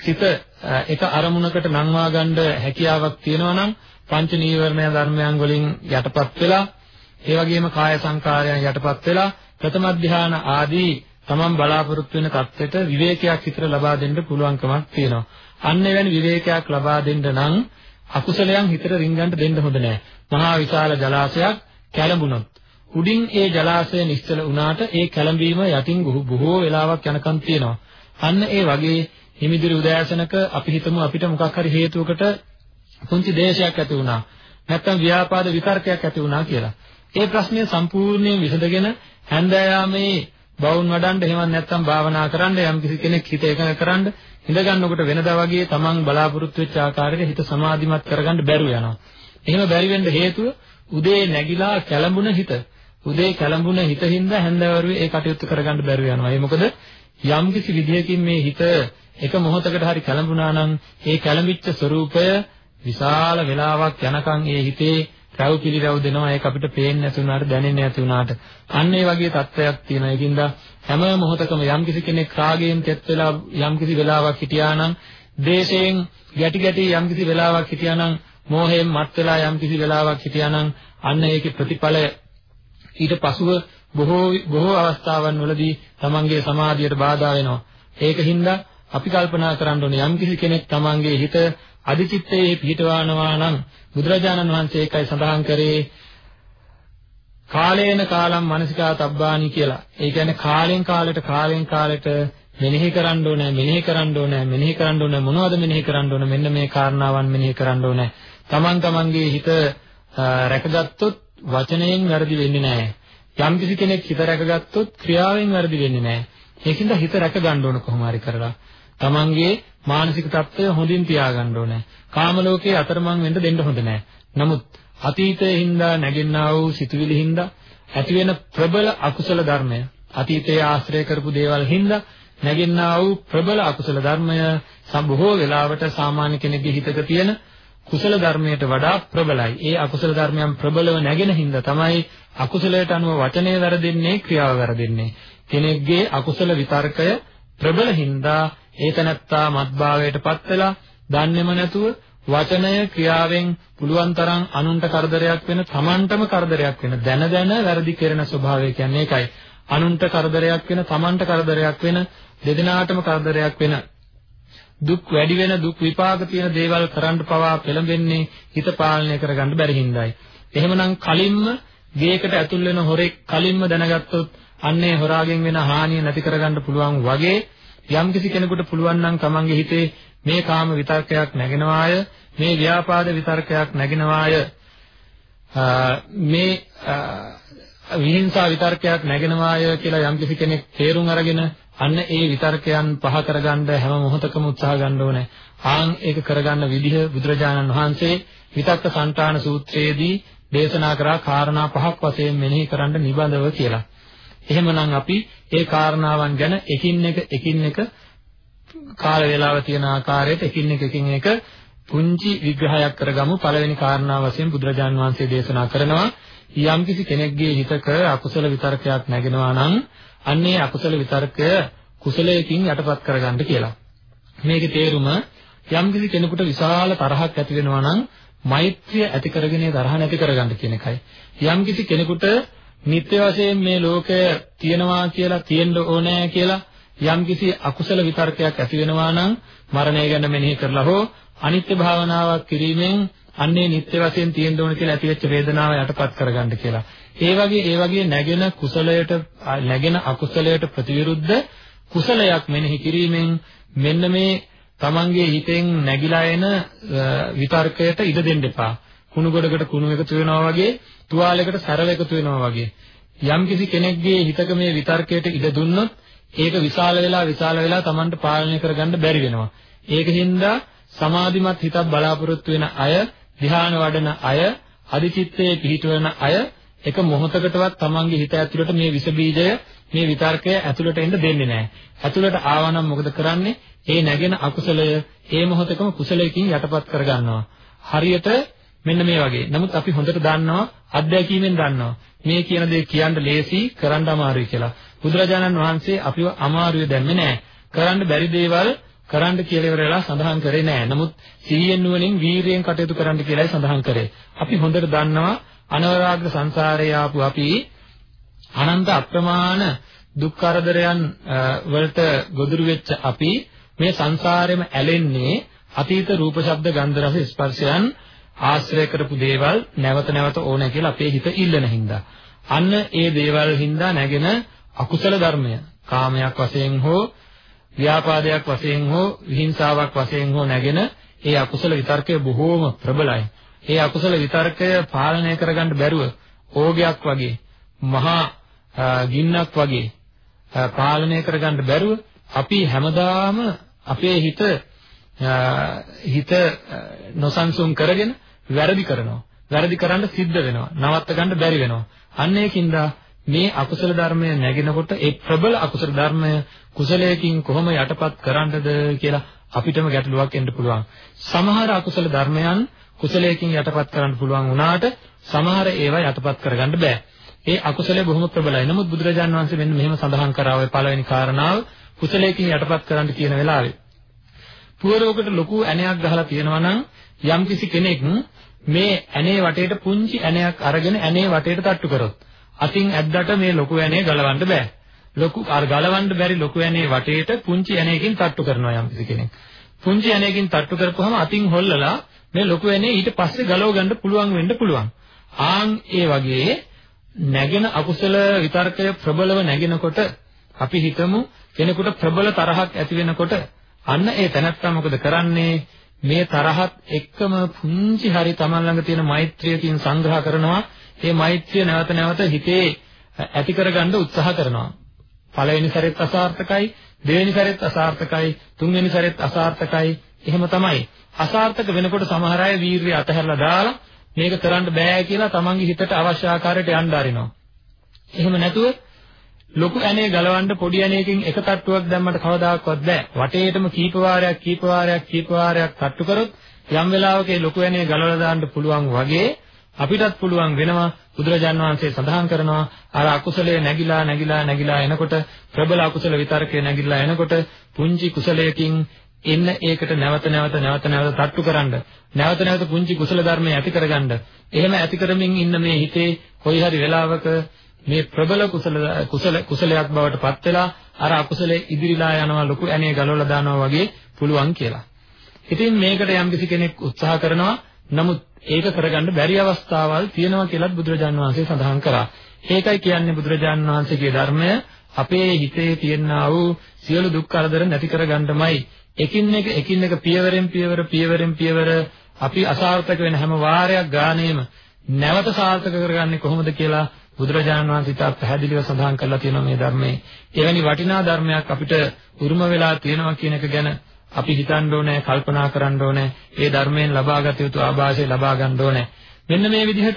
සිත එක අරමුණකට නංවා ගන්න හැකියාවක් තියෙනවා නම් පංච නීවරණ ධර්මයන් වලින් යටපත් වෙලා ඒ වගේම කාය සංකාරයන් යටපත් වෙලා ප්‍රථම ධ්‍යාන ආදී තමන් බලාපොරොත්තු වෙන தත්වෙට විවේකයක් හිතට ලබා දෙන්න පුළුවන්කමක් තියෙනවා. අන්න එවැනි විවේකයක් ලබා දෙන්න නම් අකුසලයන් හිතට රිංගන්න දෙන්න හොඳ නැහැ. මහා විශාල ජලාශයක් කැළඹුණොත් උඩින් ඒ ජලාශය නිශ්චල වුණාට ඒ කැළඹීම යටින් බොහෝ වෙලාවක් යනකම් තියෙනවා. අන්න ඒ වගේ හිමිදිරි උදෑසනක අපි හිතමු අපිට මොකක් හරි හේතුවකට පුංචි දේශයක් ඇති වුණා. නැත්තම් ව්‍යාපාද විතර්කයක් ඇති වුණා කියලා. ඒ ප්‍රශ්නය සම්පූර්ණයෙන් විසඳගෙන හැන්දෑයාමේ බවුන් වඩන්න එහෙම නැත්නම් භාවනා කරන්න යම් කිසි කෙනෙක් හිත එකඟ කරන්න ඉඳ ගන්නකොට වෙනදා වගේ තමන් බලාපොරොත්තු වෙච්ච ආකාරයට හිත සමාධිමත් කරගන්න බැරුව යනවා. එහෙම බැරි වෙන්න හේතුව උදේ නැගිලා කැළඹුණ හිත. උදේ කැළඹුණ හිතින්ද හැන්දෑවරුවේ ඒ කටයුතු කරගන්න බැරුව යනවා. ඒ මොකද යම් කිසි විදියකින් මේ හිත එක මොහොතකට හරි කැළඹුණා නම් ඒ කැළඹිච්ච ස්වરૂපය විශාල වෙලාවක් යනකම් ඒ හිතේ රැව් පිළිරැව් දෙනවා. ඒක අපිට පේන්නේ නැති වුණාට දැනෙන්නේ නැති වුණාට අන්න ඒ වගේ තත්ත්වයක් තියෙනවා. ඒකින්ද හැම මොහොතකම යම් කිසි කෙනෙක් රාගයෙන් තෙත් වෙලා යම් කිසි වෙලාවක් හිටියා නම්, ද්වේෂයෙන් ගැටි ගැටි යම් කිසි වෙලාවක් හිටියා නම්, මෝහයෙන් මත් වෙලා යම් කිසි වෙලාවක් හිටියා නම් අන්න ඒකේ ප්‍රතිඵලය ඊට පසුව බොහෝ බොහෝ අවස්ථාවන් වලදී තමන්ගේ සමාධියට බාධා වෙනවා. ඒකින්ද අපි කල්පනා කරන්න ඕනේ යම් කිසි කෙනෙක් තමන්ගේ හිත අධිචිත්තයේ පිහිටවනවා නම් බුදුරජාණන් වහන්සේ ඒකයි සඳහන් කරේ කාලේන කාලම් මනසිකා තබ්බානි කියලා. ඒ කියන්නේ කාලෙන් කාලයට කාලෙන් කාලයට මෙනෙහි කරන්න ඕනේ, මෙනෙහි කරන්න ඕනේ, මෙනෙහි කරන්න ඕනේ. මොනවද මෙනෙහි කරන්න ඕනේ? මෙන්න මේ කාරණාවන් මෙනෙහි කරන්න ඕනේ. තමන් තමන්ගේ හිත රැකගත්තොත් වචනයෙන් වැරදි වෙන්නේ නැහැ. යම් කිසි කෙනෙක් හිත රැකගත්තොත් ක්‍රියාවෙන් වැරදි වෙන්නේ නැහැ. ඒකින්ද හිත රැක ගන්න ඕන කොහොම හරි කරලා. තමන්ගේ මානසික තත්ත්වය හොඳින් තියාගන්න ඕනේ. කාම ලෝකයේ අතරමං වෙන්න දෙන්න හොඳ නැහැ. නමුත් අතීතයේ හින්දා නැගෙන්නා වූ සිතුවිලි හින්දා ඇති වෙන ප්‍රබල අකුසල ධර්මය, අතීතයේ ආශ්‍රය කරපු දේවල් හින්දා නැගෙන්නා වූ ප්‍රබල අකුසල ධර්මය සම්බොහෝ වෙලාවට සාමාන්‍ය කෙනෙකුගේ හිතක තියෙන කුසල ධර්මයට වඩා ප්‍රබලයි. ඒ අකුසල ධර්මයන් ප්‍රබලව නැගෙන හින්දා තමයි අකුසලයට අනුව වචනය වැරදෙන්නේ, ක්‍රියාව වැරදෙන්නේ. කෙනෙක්ගේ අකුසල විතර්කය ප්‍රබල හින්දා ඒතනත්තා මත්භාවයට පත් වෙලා දන්නේම නැතුව වචනය ක්‍රියාවෙන් පුළුවන් තරම් අනුන්ට කරදරයක් වෙන, තමන්ටම කරදරයක් වෙන, දැන දැන වැරදි කරන ස්වභාවය කියන්නේ ඒකයි. අනුන්ට කරදරයක් වෙන, තමන්ට කරදරයක් වෙන, දෙදෙනාටම කරදරයක් වෙන, දුක් වැඩි වෙන, දුක් විපාක තියෙන දේවල් කරන්න පවා පෙළඹෙන්නේ හිත පාලනය කරගන්න බැරි හින්දායි. එහෙමනම් කලින්ම ගේකට ඇතුල් වෙන හොරෙක් කලින්ම දැනගත්තොත් අන්නේ හොරාගෙන් වෙන හානිය නැති කරගන්න පුළුවන් වගේ යම් කිසි කෙනෙකුට පුළුවන් නම් තමන්ගේ හිතේ මේ කාම විතර්කයක් නැගෙනවාය, මේ ව්‍යාපාද විතර්කයක් නැගෙනවාය, මේ විහිංසා විතර්කයක් නැගෙනවාය කියලා යම් කිසි කෙනෙක් තේරුම් අරගෙන අන්න ඒ විතර්කයන් පහ කරගන්න හැම මොහොතකම උත්සාහ ගන්න ඕනේ. ආන් ඒක කරගන්න විදිහ බුදුරජාණන් වහන්සේ විතක්ක සංඨාන සූත්‍රයේදී දේශනා කරා කාරණා පහක් වශයෙන් මෙනෙහි කරන්න නිබඳව කියලා. එහෙමනම් අපි ඒ කාරණාවන් ගැන එකින් එක එකින් එක කාල වේලාව තියෙන ආකාරයට එකින් එක එකින් එක පුංචි විග්‍රහයක් කරගමු. පළවෙනි කාරණාව වශයෙන් බුදුරජාණන් වහන්සේ දේශනා කරනවා යම්කිසි කෙනෙක්ගේ හිතක අකුසල විතර්කයක් නැගෙනවා නම් අන්නේ අකුසල විතර්කය කුසලයකින් යටපත් කරගන්න කියලා. මේකේ තේරුම යම්කිසි කෙනෙකුට විශාල තරහක් ඇති වෙනවා නම් මෛත්‍රිය ඇති කරගෙන තරහ නැති කරගන්න කියන එකයි. යම්කිසි කෙනෙකුට නිත්‍ය වශයෙන් මේ ලෝකය තියෙනවා කියලා තියෙන්න ඕනේ කියලා යම්කිසි අකුසල විතර්කයක් ඇති වෙනවා නම් මරණය ගැන මෙනෙහි කරලා හෝ අනිත්‍ය භාවනාවක් කිරීමෙන් අන්නේ නිත්‍ය වශයෙන් තියෙන්න ඕන කියලා ඇතිවෙච්ච වේදනාව යටපත් කරගන්න කියලා. ඒ වගේ ඒ වගේ නැගෙන කුසලයට නැගෙන අකුසලයට ප්‍රතිවිරුද්ධ කුසලයක් මෙනෙහි කිරීමෙන් මෙන්න මේ තමන්ගේ හිතෙන් නැగిලා එන විතර්කයට ඉඩ දෙන්න එපා. කුණු ගොඩකට කුණු එකතු වෙනවා වගේ, තුවාලයකට සැරව එකතු වෙනවා වගේ. යම්කිසි කෙනෙක්ගේ හිතක මේ විතර්කයට ඉඩ දුන්නොත් ඒක විශාල වෙලා විශාල වෙලා තමන්ට පාලනය කරගන්න බැරි වෙනවා. ඒකින්ද සමාධිමත් හිතක් බලාපොරොත්තු වෙන අය, ධ්‍යාන වඩන අය, අධිචිත්තයේ පිහිටවන අය එක මොහොතකටවත් තමන්ගේ හිත ඇතුළට මේ විස බීජය, මේ විතර්කය ඇතුළට එන්න දෙන්නේ නැහැ. ඇතුළට ආවනම් මොකද කරන්නේ? ඒ නැගෙන අකුසලය ඒ මොහොතකම කුසලයකින් යටපත් කරගන්නවා. හරියට මෙන්න මේ වගේ. නමුත් අපි හොඳට දන්නවා, අත්දැකීමෙන් දන්නවා මේ කියන දේ කියන්න ලේසි, කරන්න අමාරුයි කියලා. බුදුරජාණන් වහන්සේ අපිව අමාරුවේ දැම්මේ නැහැ. කරන්න බැරි දේවල් කරන්න කියලා ඉවරලා සඳහන් කරේ නැහැ. නමුත් සිහියෙන් නුවණින් වීරියෙන් කටයුතු කරන්න කියලායි සඳහන් කරේ. අපි හොඳට දන්නවා අනවරාග්‍ර සංසාරයේ ආපු අපි අනන්ත අප්‍රමාණ දුක් කරදරයන් වලට ගොදුරු වෙච්ච අපි මේ සංසාරෙම ඇලෙන්නේ අතීත රූප ශබ්ද ගන්ධ රස ස්පර්ශයන් ආශ්‍රය කරපු දේවල් නැවත නැවත ඕන කියලා අපේ හිත ඉල්ලන හින්දා. අන්න ඒ දේවල් හින්දා නැගෙන අකුසල ධර්මය කාමයක් වශයෙන් හෝ ව්‍යාපාදයක් වශයෙන් හෝ විහිංසාවක් වශයෙන් හෝ නැගෙන ඒ අකුසල විතර්කය බොහෝම ප්‍රබලයි. ඒ අකුසල විතර්කය පාලනය කරගන්න බැරුව ඕගයක් වගේ මහා ගින්නක් වගේ පාලනය කරගන්න බැරුව අපි හැමදාම අපේ හිත හිත නොසන්සුන් කරගෙන වැරදි කරනවා. වැරදි කරන්න සිද්ධ වෙනවා. නවත්ත ගන්න බැරි වෙනවා. අන්න ඒකින්ද මේ අකුසල ධර්මය නැගෙනකොට ඒ ප්‍රබල අකුසල ධර්මය කුසලයකින් කොහොම යටපත් කරන්නද කියලා අපිටම ගැටලුවක් එන්න පුළුවන්. සමහර අකුසල ධර්මයන් කුසලයකින් යටපත් කරන්න පුළුවන් වුණාට සමහර ඒවා යටපත් කරගන්න බෑ. ඒ අකුසලයේ බොහොම ප්‍රබලයි. නමුත් බුදුරජාණන් වහන්සේ මෙන්න මෙහෙම සඳහන් කරා ඔය පළවෙනි කාරණාව කුසලයකින් යටපත් කරන්න කියන වෙලාවේ. පුවරුවකට ලොකු ඇණයක් ගහලා තියෙනවා නම් යම්කිසි කෙනෙක් මේ ඇණේ වටේට පුංචි ඇණයක් අරගෙන ඇණේ වටේට තට්ටු කරොත් අතින් ඇද්දට මේ ලොකු ඇණේ ගලවන්න බෑ. ලොකු අර ගලවන්න බැරි ලොකු ඇණේ වටේට පුංචි ඇණයකින් තට්ටු කරනවා යම්කිසි කෙනෙක්. පුංචි ඇණයකින් තට්ටු කරපුවාම අතින් හොල්ලලා මේ ලොකු ඇණේ ඊට පස්සේ ගලව ගන්න පුළුවන් වෙන්න පුළුවන්. ආන් ඒ වගේ නැගෙන අකුසල විතර්කය ප්‍රබලව නැගෙනකොට අපි හිතමු කෙනෙකුට ප්‍රබල තරහක් ඇති වෙනකොට අන්න ඒ තැනත්තා මොකද කරන්නේ? මේ තරහත් එක්කම පුංචි හරි Taman ළඟ තියෙන මෛත්‍රියකින් සංග්‍රහ කරනවා. මේ මෛත්‍රිය නැවත නැවත හිතේ ඇති කරගන්න උත්සාහ කරනවා. පළවෙනි සැරේත් අසාර්ථකයි, දෙවෙනි සැරේත් අසාර්ථකයි, තුන්වෙනි සැරේත් අසාර්ථකයි. එහෙම තමයි. අසාර්ථක වෙනකොට සමහර අය වීර්යය අතහැරලා දාලා මේක කරන්න බෑ කියලා තමන්ගේ හිතට අවශ්‍ය ආකාරයට යන්න ආරිනවා. එහෙම නැතුව ලොකු ඇණේ ගලවන්න පොඩි ඇණයකින් එක තට්ටුවක් දැම්මට කවදාකවත් බෑ. වටේටම කීප වාරයක් කීප වාරයක් කීප වාරයක් තට්ටු කරොත් යම් වෙලාවක ඒ ලොකු ඇණේ ගලවලා දාන්න පුළුවන් වගේ අපිටත් පුළුවන් වෙනවා. බුදුරජාන් වහන්සේ සඳහන් කරනවා අර අකුසලයේ නැగిලා නැగిලා නැగిලා එනකොට ප්‍රබල අකුසල විතරකේ නැగిලා එනකොට පුංචි කුසලයකින් එන්න ඒකට නැවත නැවත නැවත නැවත තට්ටු කරන්න නැවත නැවත පුංචි කුසල ධර්මය ඇති කරගන්න. එහෙම ඇති කරමින් ඉන්න මේ හිතේ කොයි හරි වෙලාවක මේ ප්‍රබල කුසල කුසල කුසලයක් බවට පත් වෙලා අර අකුසලයේ ඉදිරිලා යනවා ලොකු ඇණේ ගලවලා දානවා වගේ පුළුවන් කියලා. ඉතින් මේකට යම්කිසි කෙනෙක් උත්සාහ කරනවා. නමුත් ඒක කරගන්න බැරි අවස්ථාවල් තියෙනවා කියලාත් බුදුරජාණන් වහන්සේ සඳහන් කරා. ඒකයි කියන්නේ බුදුරජාණන් වහන්සේගේ ධර්මය අපේ හිතේ තියෙනා වූ සියලු දුක් කරදර නැති කරගන්නමයි. එකින් එක එකින් එක පියවරෙන් පියවර පියවරෙන් පියවර අපි අසාර්ථක වෙන හැම වාරයක් ගානේම නැවත සාර්ථක කරගන්නේ කොහොමද කියලා බුදුරජාණන් වහන්සේ තා පැහැදිලිව සඳහන් කරලා තියෙනවා මේ ධර්මයේ. එවැනි වටිනා ධර්මයක් අපිට උරුම වෙලා තියෙනවා කියන එක ගැන අපි හිතන්න ඕනේ, කල්පනා කරන්න ඕනේ. ඒ ධර්මයෙන් ලබාගත යුතු ආభాෂය ලබා ගන්න ඕනේ. මෙන්න මේ විදිහට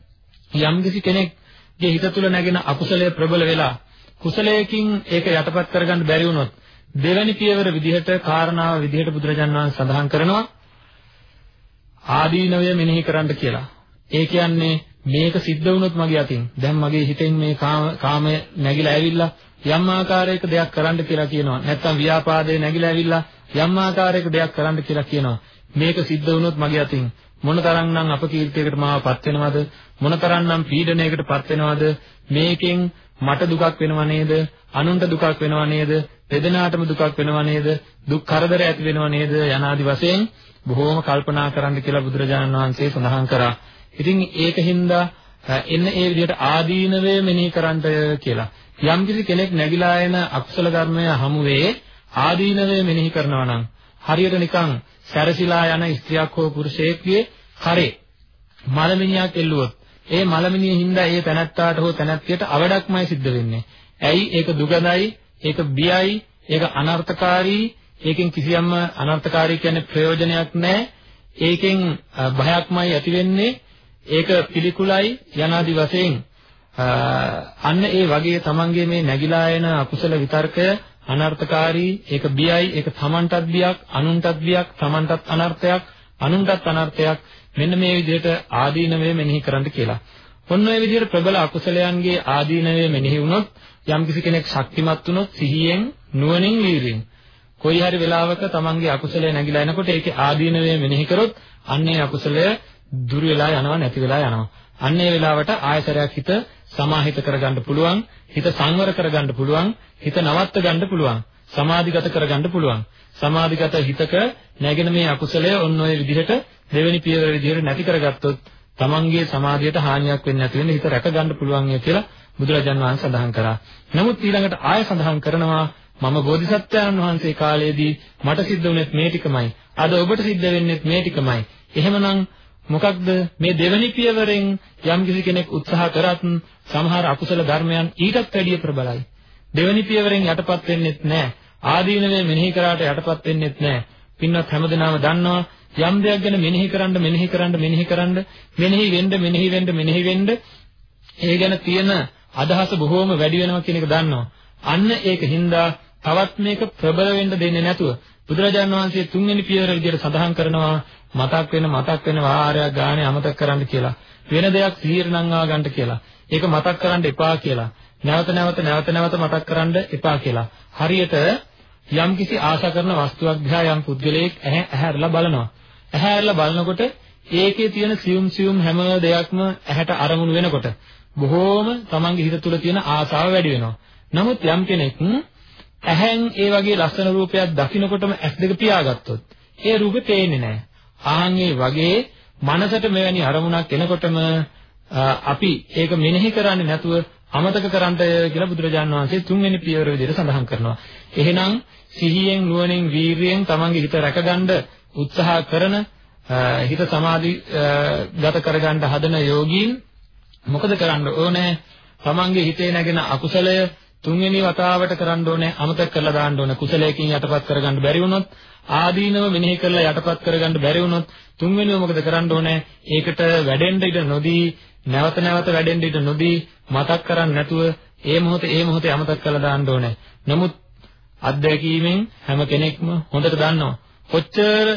යම්කිසි කෙනෙක්ගේ හිත තුළ නැගෙන අකුසලයේ ප්‍රබල වෙලා කුසලයකින් ඒක යටපත් කරගන්න බැරි වුණොත් දෙවැනි පියවර විදිහට කාරණාව විදිහට බුදුරජාණන් වහන්සේ සඳහන් කරනවා ආදීනවය මෙනෙහි කරන්න කියලා. ඒ කියන්නේ මේක සිද්ධ වුණොත් මගේ අතින් දැන් මගේ හිතෙන් මේ කාමය නැగిලා ඇවිල්ලා යම් ආකාරයක දෙයක් කරන්න කියලා කියනවා. නැත්නම් ව්‍යාපාදේ නැగిලා ඇවිල්ලා යම් ආකාරයක දෙයක් කරන්න කියලා කියනවා. මේක සිද්ධ වුණොත් මගේ අතින් මොනතරම්නම් අපකීර්තියකට මාවපත් වෙනවද? මොනතරම්නම් පීඩනයකටපත් වෙනවද? මේකෙන් මට දුකක් වෙනව නේද? අනුන්ට දුකක් වෙනව නේද? දෙදෙනාටම දුකක් වෙනව නේද? දුක් කරදර ඇති වෙනව නේද? යනාදි වශයෙන් බොහෝම කල්පනා කරන්න කියලා බුදුරජාණන් වහන්සේ සඳහන් කරා. ඉතින් ඒකින්ද එන්න ඒ විදිහට ආදීනවේ මෙනෙහි කරන්න කියලා. යම්කිසි කෙනෙක් නැగిලා එන අකුසල ධර්මය හමුවේ ආදීනවේ මෙනෙහි කරනවා නම් හරියට නිකන් සැරසිලා යන ස්ත්‍රියක් හෝ පුරුෂයෙක්ගේ කරේ මලමිනියක් එල්ලුවොත් ඒ මලමිනිය හින්දා ඒ තැනැත්තාට හෝ තැනැත්තියට අවඩක්මයි සිද්ධ වෙන්නේ. ඇයි? ඒක දුගඳයි, ඒක බියයි, ඒක අනර්ථකාරී. ඒකෙන් කිසියම්ම අනර්ථකාරී කියන්නේ ප්‍රයෝජනයක් නැහැ. ඒකෙන් භයක්මයි ඇති වෙන්නේ. ඒක පිළිකුලයි යනාදි වශයෙන් අන්න ඒ වගේ තමන්ගේ මේ නැగిලා එන අකුසල විතර්කය අනර්ථකාරී, ඒක බියයි, ඒක තමන්ටත් බියක්, අනුන්ටත් බියක්, තමන්ටත් අනර්ථයක්, අනුන්ටත් අනර්ථයක්. මෙන්න මේ විදිහට ආදීනවේ මෙනෙහි කරන්න කියලා. ඔන්න ඔය විදිහට ප්‍රබල අකුසලයන්ගේ ආදීනවේ මෙනෙහි වුණොත් යම්කිසි කෙනෙක් ශක්තිමත් වුණොත් සිහියෙන්, නුවණින්, වීරියෙන් කොයි හරි වෙලාවක තමන්ගේ අකුසලය නැగిලා එනකොට ඒකේ ආදීනවය මෙනෙහි කරොත් අන්නේ අකුසලය දුර වෙලා යනවා නැති වෙලා යනවා. අන්නේ වෙලාවට ආයතරයක් හිත සමාහිත කරගන්න පුළුවන්, හිත සංවර කරගන්න පුළුවන්, හිත නවත්ත ගන්න පුළුවන්, සමාධිගත කරගන්න පුළුවන්. සමාධිගත හිතක නැගෙන මේ අකුසලය ඔන්න ඔය විදිහට දෙවෙනි පියවර විදිහට නැති කරගත්තොත් තමන්ගේ සමාධියට හානියක් වෙන්නේ නැති වෙන හිත රැක ගන්න පුළුවන් කියලා බුදුරජාණන් වහන්සේ සඳහන් කරා. නමුත් ඊළඟට ආය සඳහන් කරනවා මම බෝධිසත්වයන් වහන්සේ කාලයේදී මට සිද්ධ වුණෙත් මේ ටිකමයි. අද ඔබට සිද්ධ වෙන්නේත් මේ ටිකමයි. එහෙමනම් මොකක්ද මේ දෙවෙනි පියවරෙන් යම් කිසි කෙනෙක් උත්සාහ කරත් සමහර අකුසල ධර්මයන් ඊටත් වැඩිය ප්‍රබලයි. දෙවෙනි පියවරෙන් යටපත් වෙන්නේත් නැහැ. ආදීනවේ මෙනෙහි කරාට යටපත් වෙන්නේත් නැහැ. පින්වත් හැමදෙනාම දන්නවා යම් දෙයක් ගැන මෙනෙහි කරන්න මෙනෙහි කරන්න මෙනෙහි කරන්න මෙනෙහි වෙන්න මෙනෙහි වෙන්න මෙනෙහි වෙන්න ඒ ගැන තියෙන අදහස බොහෝම වැඩි වෙනවා කියන එක දන්නවා. අන්න ඒක හින්දා තවත් මේක ප්‍රබල වෙන්න දෙන්නේ නැතුව බුදුරජාණන් වහන්සේ තුන්වෙනි පියවර විදිහට සඳහන් කරනවා මතක් වෙන මතක් වෙන වාරයක් ගානේ අමතක කරන්න කියලා. වෙන දෙයක් සිහියට නංවා ගන්න කියලා. ඒක මතක් කරන්න එපා කියලා. නැවත නැවත නැවත නැවත මතක් කරන්න එපා කියලා. හරියට යම් කිසි ආශා කරන වස්තුවක් දිහා යම් පුද්ගලයෙක් ඇහැ ඇහැරලා බලනවා. ඇහැරලා බලනකොට ඒකේ තියෙන සියුම් සියුම් හැම දෙයක්ම ඇහැට අරමුණු වෙනකොට බොහෝම තමන්ගේ හිත තුළ තියෙන ආශාව වැඩි වෙනවා. නමුත් යම් කෙනෙක් ඇහෙන් ඒ වගේ ලස්සන රූපයක් දකිනකොටම ඇස් දෙක පියාගත්තොත් ඒ රූපේ පේන්නේ නැහැ. ආන් ඒ වගේ මනසට මෙවැනි අරමුණක් එනකොටම අපි ඒක මෙනෙහි කරන්නේ නැතුව අමතක කරන්නට කියලා බුදුරජාණන් වහන්සේ තුන්වෙනි පියවර විදිහට සඳහන් කරනවා. එහෙනම් සිහියෙන් නුවණින් වීරියෙන් තමන්ගේ හිත රැකගන්න උත්සාහ කරන හිත සමාධි ගත කරගන්න හදන යෝගීන් මොකද කරන්න ඕනේ? තමන්ගේ හිතේ නැගෙන අකුසලය තුන්වෙනි වතාවට කරන්න ඕනේ, අමතක කරලා දාන්න ඕනේ. කුසලයෙන් යටපත් කරගන්න බැරි වුණොත්, ආදීනව මෙනෙහි කරලා යටපත් කරගන්න බැරි වුණොත් තුන්වෙනිව මොකද කරන්න ඕනේ? ඒකට වැඩෙන්න ඉඩ නොදී, නැවත නැවත වැඩෙන්න ඉඩ නොදී මතක් කරන්නේ නැතුව ඒ මොහොතේ ඒ මොහොතේ අමතක කරලා දාන්න ඕනේ. නමුත් අත්දැකීමෙන් හැම කෙනෙක්ම හොඳට දන්නවා කොච්චර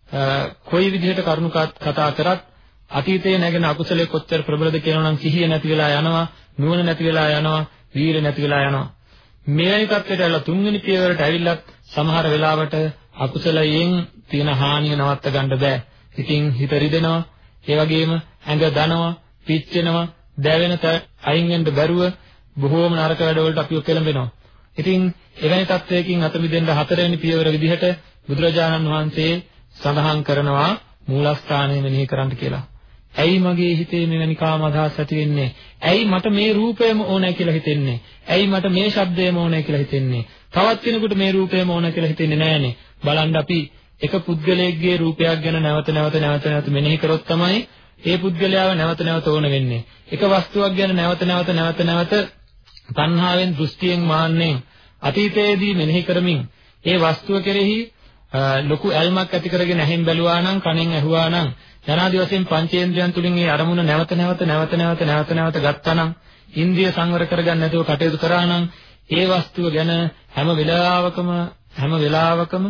කොයි විදිහට කරුණු කතා කරත් අතීතයේ නැගෙන අකුසලයේ කොච්චර ප්‍රබලද කියනනම් සිහිය නැති වෙලා යනවා, නුවණ නැති වෙලා යනවා, වීරිය නැති වෙලා යනවා. මෙවැනි තත්ත්වයට ඇවිල්ලා තුන්වෙනි පියවරට ඇවිල්ලත් සමහර වෙලාවට අකුසලයෙන් තියෙන හානිය නවත්ත ගන්න බෑ. ඉතින් හිත රිදෙනවා, ඒ වගේම ඇඟ දනවා, පිච්චෙනවා, දැවෙන අයින් වෙන්න බැරුව බොහෝම නරක වැඩවලට අපිව පෙළඹෙනවා. ඉතින් එවැනි තත්ත්වයකින් අත මිදෙන්න හතරවෙනි පියවර විදිහට බුදුරජාණන් වහන්සේ සඳහන් කරනවා මූලස්ථානය මෙනෙහි කරන්න කියලා. ඇයි මගේ හිතේ මෙවැනි කාම අදහස් ඇති වෙන්නේ? ඇයි මට මේ රූපයම ඕනේ කියලා හිතෙන්නේ? ඇයි මට මේ ශබ්දයම ඕනේ කියලා හිතෙන්නේ? තවත් කෙනෙකුට මේ රූපයම ඕනේ කියලා හිතෙන්නේ නැහනේ. බලන්න අපි එක පුද්ගලයෙක්ගේ රූපයක් ගැන නැවත නැවත නැවත නැවත මෙනෙහි කරොත් තමයි ඒ පුද්ගලයාව නැවත නැවත ඕන වෙන්නේ. එක වස්තුවක් ගැන නැවත නැවත නැවත නැවත තණ්හාවෙන්, දෘෂ්ටියෙන්, මාන්නෙන් අතීතයේදී මෙනෙහි කරමින් ඒ වස්තුව කෙරෙහි ලොකු ඇල්මක් ඇති කරගෙන ඇහෙන් බැලුවා නම්, කනෙන් ඇහුවා නම්, යනාදි වශයෙන් පංචේන්ද්‍රයන් තුලින් ඒ අරමුණ නැවත නැවත නැවත නැවත නැවත නැවත ගත්තා නම්, ඉන්ද්‍රිය සංවර කරගන්න නැතුව කටයුතු කරා නම්, ඒ වස්තුව ගැන හැම වෙලාවකම හැම වෙලාවකම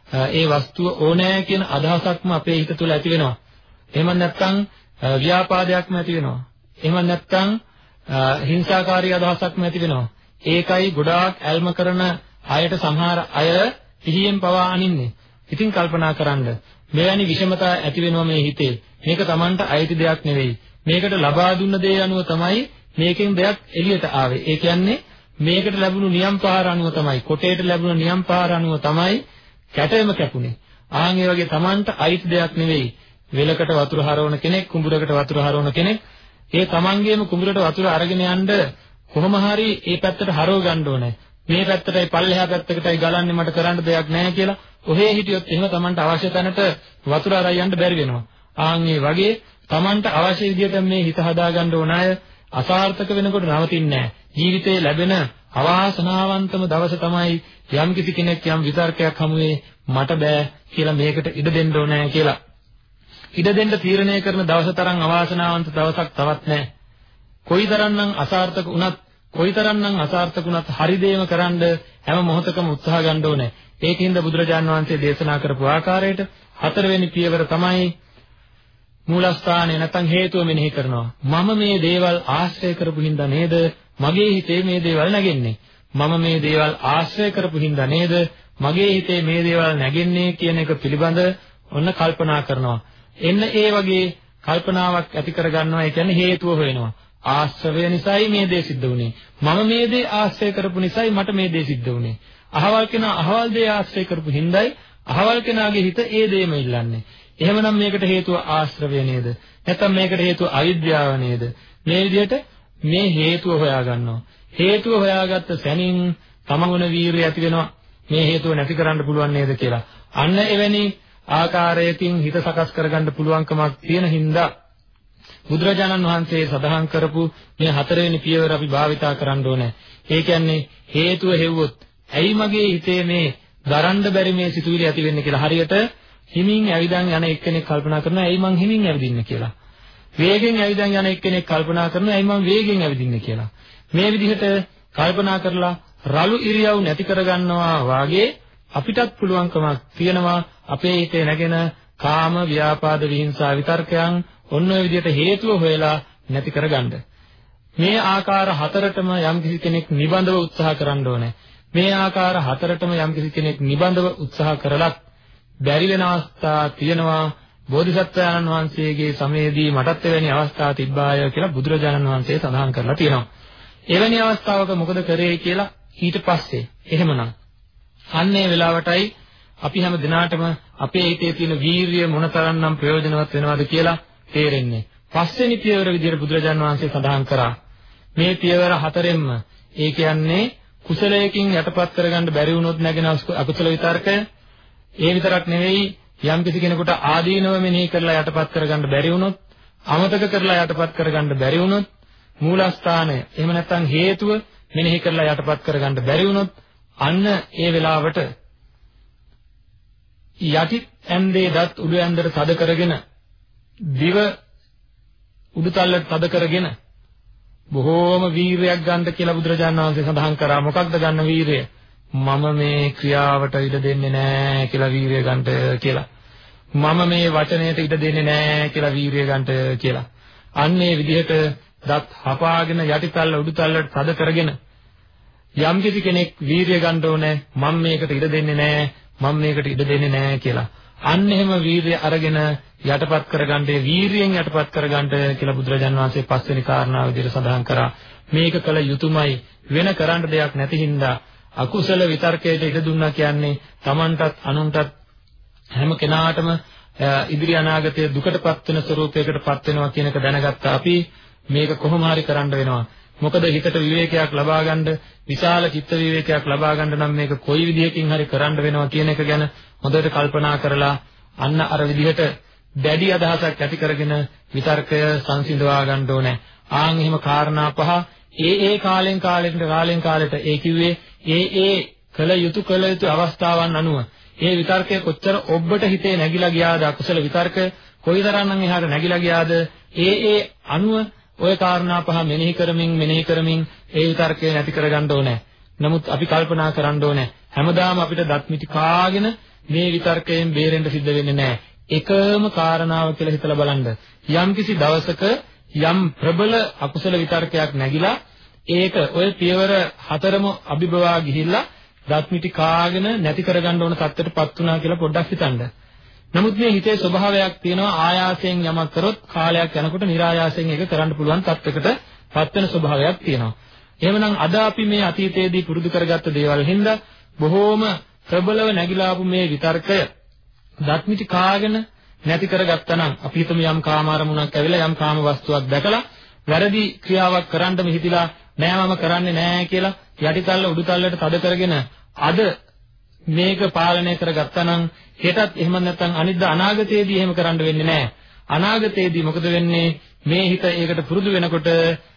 ඒ වස්තුව ඕනෑ කියන අදහසක්ම අපේ හිත තුළ ඇති වෙනවා. එහෙම නැත්නම් ව්‍යාපාදයක්ම ඇති වෙනවා. එහෙම නැත්නම් හිංසාකාරී අදහසක්ම ඇති වෙනවා. ඒකයි ගොඩාක් ඇල්ම කරන අයට සමහර අය පිහියෙන් පවා අනින්නේ. ඉතින් කල්පනා කරන්න මෙවැනි විෂමතා ඇති වෙනවා මේ හිතේ. මේක Tamanට අයිති දෙයක් නෙවෙයි. මේකට ලබා දුන්න දේ අනුව තමයි මේකෙන් දෙයක් එළියට ආවේ. ඒ කියන්නේ මේකට ලැබුණු නියම් පහර අනුව තමයි, කොටේට ලැබුණු නියම් පහර අනුව තමයි කැටෙම කැපුණේ. ආන් ඒ වගේ Tamanට අයිති දෙයක් නෙවෙයි. වෙලකට වතුර හරවන කෙනෙක්, කුඹුරකට වතුර හරවන කෙනෙක්, ඒ Tamanගේම කුඹුරට වතුර අරගෙන යන්න කොහොම හරි ඒ පැත්තට හරව ගන්න ඕනේ. මේ පැත්තටයි පල්ලෙහා පැත්තකටයි ගලන්නේ, මට කරන්න දෙයක් නැහැ කියලා ඔහේ හිටියොත් එහෙම Tamanට අවශ්‍ය තැනට වතුර අරයි යන්න බැරි වෙනවා. ආන් ඒ වගේ Tamanට අවශ්‍ය විදිහට මේ හිත හදාගන්න ඕන අය අසාර්ථක වෙනකොට නවතින්නේ නැහැ. ජීවිතේ ලැබෙන අවාසනාවන්තම දවස තමයි යම් කිසි කෙනෙක් යම් විතර්කයක් හමුවේ මට බෑ කියලා මේකට ඉඩ දෙන්න ඕනේ කියලා. ඉඩ දෙන්න තීරණය කරන දවස තරම් අවාසනාවන්ත දවසක් තවත් නැහැ. කොයිතරම්නම් අසාර්ථක වුණත් කොයිතරම්නම් අසාර්ථක වුණත් හරි දේම කරන්න හැම මොහොතකම උත්සාහ ගන්න ඕනේ. ඒකින්ද බුදුරජාන් වහන්සේ දේශනා කරපු ආකාරයට හතරවෙනි පියවර තමයි මූලස්ථානේ නැත්නම් හේතුව මෙනෙහි කරනවා. මම මේ දේවල් ආශ්‍රය කරපු හින්දා නේද මගේ හිතේ මේ දේවල් නැගෙන්නේ. මම මේ දේවල් ආශ්‍රය කරපු හින්දා නේද මගේ හිතේ මේ දේවල් නැගෙන්නේ කියන එක පිළිබඳ ඔන්න කල්පනා කරනවා. එන්න ඒ වගේ කල්පනාවක් ඇති කරගන්නවා. ඒ කියන්නේ හේතුව හොයනවා. ආශ්‍රවය නිසායි මේ දේ සිද්ධ වුනේ. මම මේ දේ ආශ්‍රය කරපු නිසායි මට මේ දේ සිද්ධ වුනේ. අහවල් කෙනා අහවල් දේ ආශ්‍රය කරපු හින්දායි අහවල් කෙනාගේ හිත ඒ දේම ඉල්ලන්නේ. එහෙමනම් මේකට හේතුව ආශ්‍රවය නේද? නැත්නම් මේකට හේතුව අවිද්‍යාව නේද? මේ විදිහට මේ හේතුව හොයාගන්නවා. හේතුව හොයාගත්ත සැනින් තමගුණ වීරිය ඇති වෙනවා. මේ හේතුව නැති කරන්න පුළුවන් නේද කියලා. අන්න එවැනි ආකාරයකින් හිත සකස් කරගන්න පුළුවන්කමක් තියෙන හින්දා බුදුරජාණන් වහන්සේ සඳහන් කරපු මේ හතරවෙනි පියවර අපි භාවිතා කරන්න ඕනේ. ඒ කියන්නේ හේතුව හෙව්වොත් ඇයි මගේ හිතේ මේ දරන්න බැරි මේ සිතුවිලි ඇති වෙන්නේ කියලා. හරියට හිමින් ඇවිදන් යන එක්කෙනෙක් කල්පනා කරනවා ඇයි මං හිමින් ඇවිදින්නේ කියලා. වේගෙන් ඇවිදන් යන එක්කෙනෙක් කල්පනා කරනවා ඇයි මං වේගෙන් ඇවිදින්නේ කියලා. මේ විදිහට කල්පනා කරලා රළු ඉරියව් නැති කරගන්නවා වාගේ අපිටත් පුළුවන්කමක් තියෙනවා අපේ හිතේ නැගෙන කාම ව්‍යාපාද විහිංසා විතර්කයන් ඔන්න ඔය විදිහට හේතුව හොයලා නැති කරගන්න. මේ ආකාර හතරටම යම්කිසි කෙනෙක් නිබඳව උත්සාහ කරන්න ඕනේ. මේ ආකාර හතරටම යම්කිසි කෙනෙක් නිබඳව උත්සාහ කරලත් බැරි වෙන අවස්ථා තියෙනවා. බෝධිසත්වයන්න් වහන්සේගේ සමයේදී මටත් එවැනි අවස්ථා තිබ්බාය කියලා බුදුරජාණන් වහන්සේ සඳහන් කරලා තියෙනවා. එවැනි අවස්ථාවක මොකද කරේ කියලා ඊට පස්සේ එහෙමනම් අන්නේ වෙලාවටයි අපි හැම දිනාටම අපේ හිතේ තියෙන වීරිය මොනතරම්නම් ප්‍රයෝජනවත් වෙනවද කියලා තේරෙන්නේ. පස්වෙනි පියවර විදිහට බුදුරජාණන් වහන්සේ සඳහන් කරා මේ පියවර හතරෙන්ම ඒ කියන්නේ කුසලයකින් යටපත් කරගන්න බැරි වුණොත් නැගෙන අකුසල විතර්කය ඒ විතරක් නෙවෙයි යම් කිසි කෙනෙකුට ආදීනව මෙනෙහි කරලා යටපත් කරගන්න බැරි වුණොත් අමතක කරලා යටපත් කරගන්න බැරි වුණොත් මූලස්ථානය එහෙම නැත්නම් හේතුව මෙනෙහි කරලා යටපත් කරගන්න බැරි වුණොත් අන්න ඒ වෙලාවට යටි ඇන්දේ දත් උඩු ඇන්දට තද කරගෙන දිව උඩුතල්ලට තද කරගෙන බොහෝම වීරයක් ගන්න කියලා බුදුරජාණන් වහන්සේ සඳහන් කරා. මොකක්ද ගන්න වීරය? මම මේ ක්‍රියාවට ඉඩ දෙන්නේ නැහැ කියලා වීරය ගන්නට කියලා. මම මේ වචනයට ඉඩ දෙන්නේ නැහැ කියලා වීරය ගන්නට කියලා. අන්නේ විදිහට දත් හපාගෙන යටිතල්ල උඩුතල්ලට තද කරගෙන යම් කිසි කෙනෙක් වීරය ගන්න ඕනේ මම මේකට ඉඩ දෙන්නේ නැහැ මම මේකට ඉඩ දෙන්නේ නැහැ කියලා. අන්න එහෙම වීරය අරගෙන යටපත් කරගන්නේ වීරියෙන් යටපත් කරගන්න කියලා බුදුරජාන් වහන්සේ පස්වෙනි කාරණාව විදිහට සඳහන් කරා. මේක කළ යුතුයමයි වෙන කරන්න දෙයක් නැති හින්දා අකුසල විතර්කයට ඉඩ දුන්නා කියන්නේ Tamanටත් අනුන්ටත් හැම කෙනාටම ඉදිරි අනාගතයේ දුකටපත් වෙන ස්වરૂපයකටපත් වෙනවා කියන එක දැනගත්තා අපි මේක කොහොම හරි කරන්න වෙනවා. මොකද හිතට විවේකයක් ලබා ගන්න විශාල චිත්ත විවේකයක් ලබා ගන්න නම් මේක කොයි විදියකින් හරි කරන්න වෙනවා කියන එක ගැන හොඳට කල්පනා කරලා අන්න අර විදිහට දැඩි අදහසක් ඇති කරගෙන විතර්කය සංසිඳවා ගන්න ඕනේ. ආන් එහෙම කාරණා පහ ඒ ඒ කාලෙන් කාලෙට කාලෙන් කාලෙට ඒ කිව්වේ ඒ ඒ කල යුතු කල යුතු අවස්ථාවන් අනුව ඒ විතර්කය කොච්චර ඔබට හිතේ නැగిලා ගියාද අකුසල විතර්ක කොයිතරම්නම් එහාට නැగిලා ගියාද ඒ ඒ අනුව ඔය කාරණා පහ මෙනෙහි කරමින් මෙනෙහි කරමින් ඒ විතර්කය නැති කරගන්න ඕනේ. නමුත් අපි කල්පනා කරන්න ඕනේ හැමදාම අපිට දත් මිටි කාගෙන මේ විතර්කයෙන් බේරෙන්න සිද්ධ වෙන්නේ නැහැ. එකම කාරණාව කියලා හිතලා බලන්න. යම්කිසි දවසක යම් ප්‍රබල අකුසල විතර්කයක් නැగిලා ඒක ඔය පියවර හතරම අභිභවා ගිහිල්ලා දත් මිටි කාගෙන නැති කරගන්න ඕන තත්ත්වයටපත් වුණා කියලා පොඩ්ඩක් හිතන්න. නමුත් මේ හිතේ ස්වභාවයක් තියෙනවා ආයාසයෙන් යමක් කරොත් කාලයක් යනකොට નિરાයාසයෙන් ඒක කරන්න පුළුවන් තත්ත්වයකටපත් වෙන ස්වභාවයක් තියෙනවා. එහෙමනම් අද අපි මේ අතීතයේදී පුරුදු කරගත්ත දේවල් හින්දා බොහෝම ප්‍රබලව නැగిලා ආපු මේ විතර්කය දත්මිටි කාගෙන නැති කරගත්තා නම් අපි හිතමු යම් කාම අරමුණක් ඇවිල්ලා යම් කාම වස්තුවක් දැකලා වැරදි ක්‍රියාවක් කරන්නම හිතිලා නෑ මම කරන්නේ නෑ කියලා යටිතල්ල උඩුතල්ලට තද කරගෙන අද මේක පාලනය කරගත්තා නම් හෙටත් එහෙම නැත්නම් අනිද්දා අනාගතයේදී එහෙම කරන්න වෙන්නේ නෑ. අනාගතයේදී මොකද වෙන්නේ? මේ හිත ඒකට පුරුදු වෙනකොට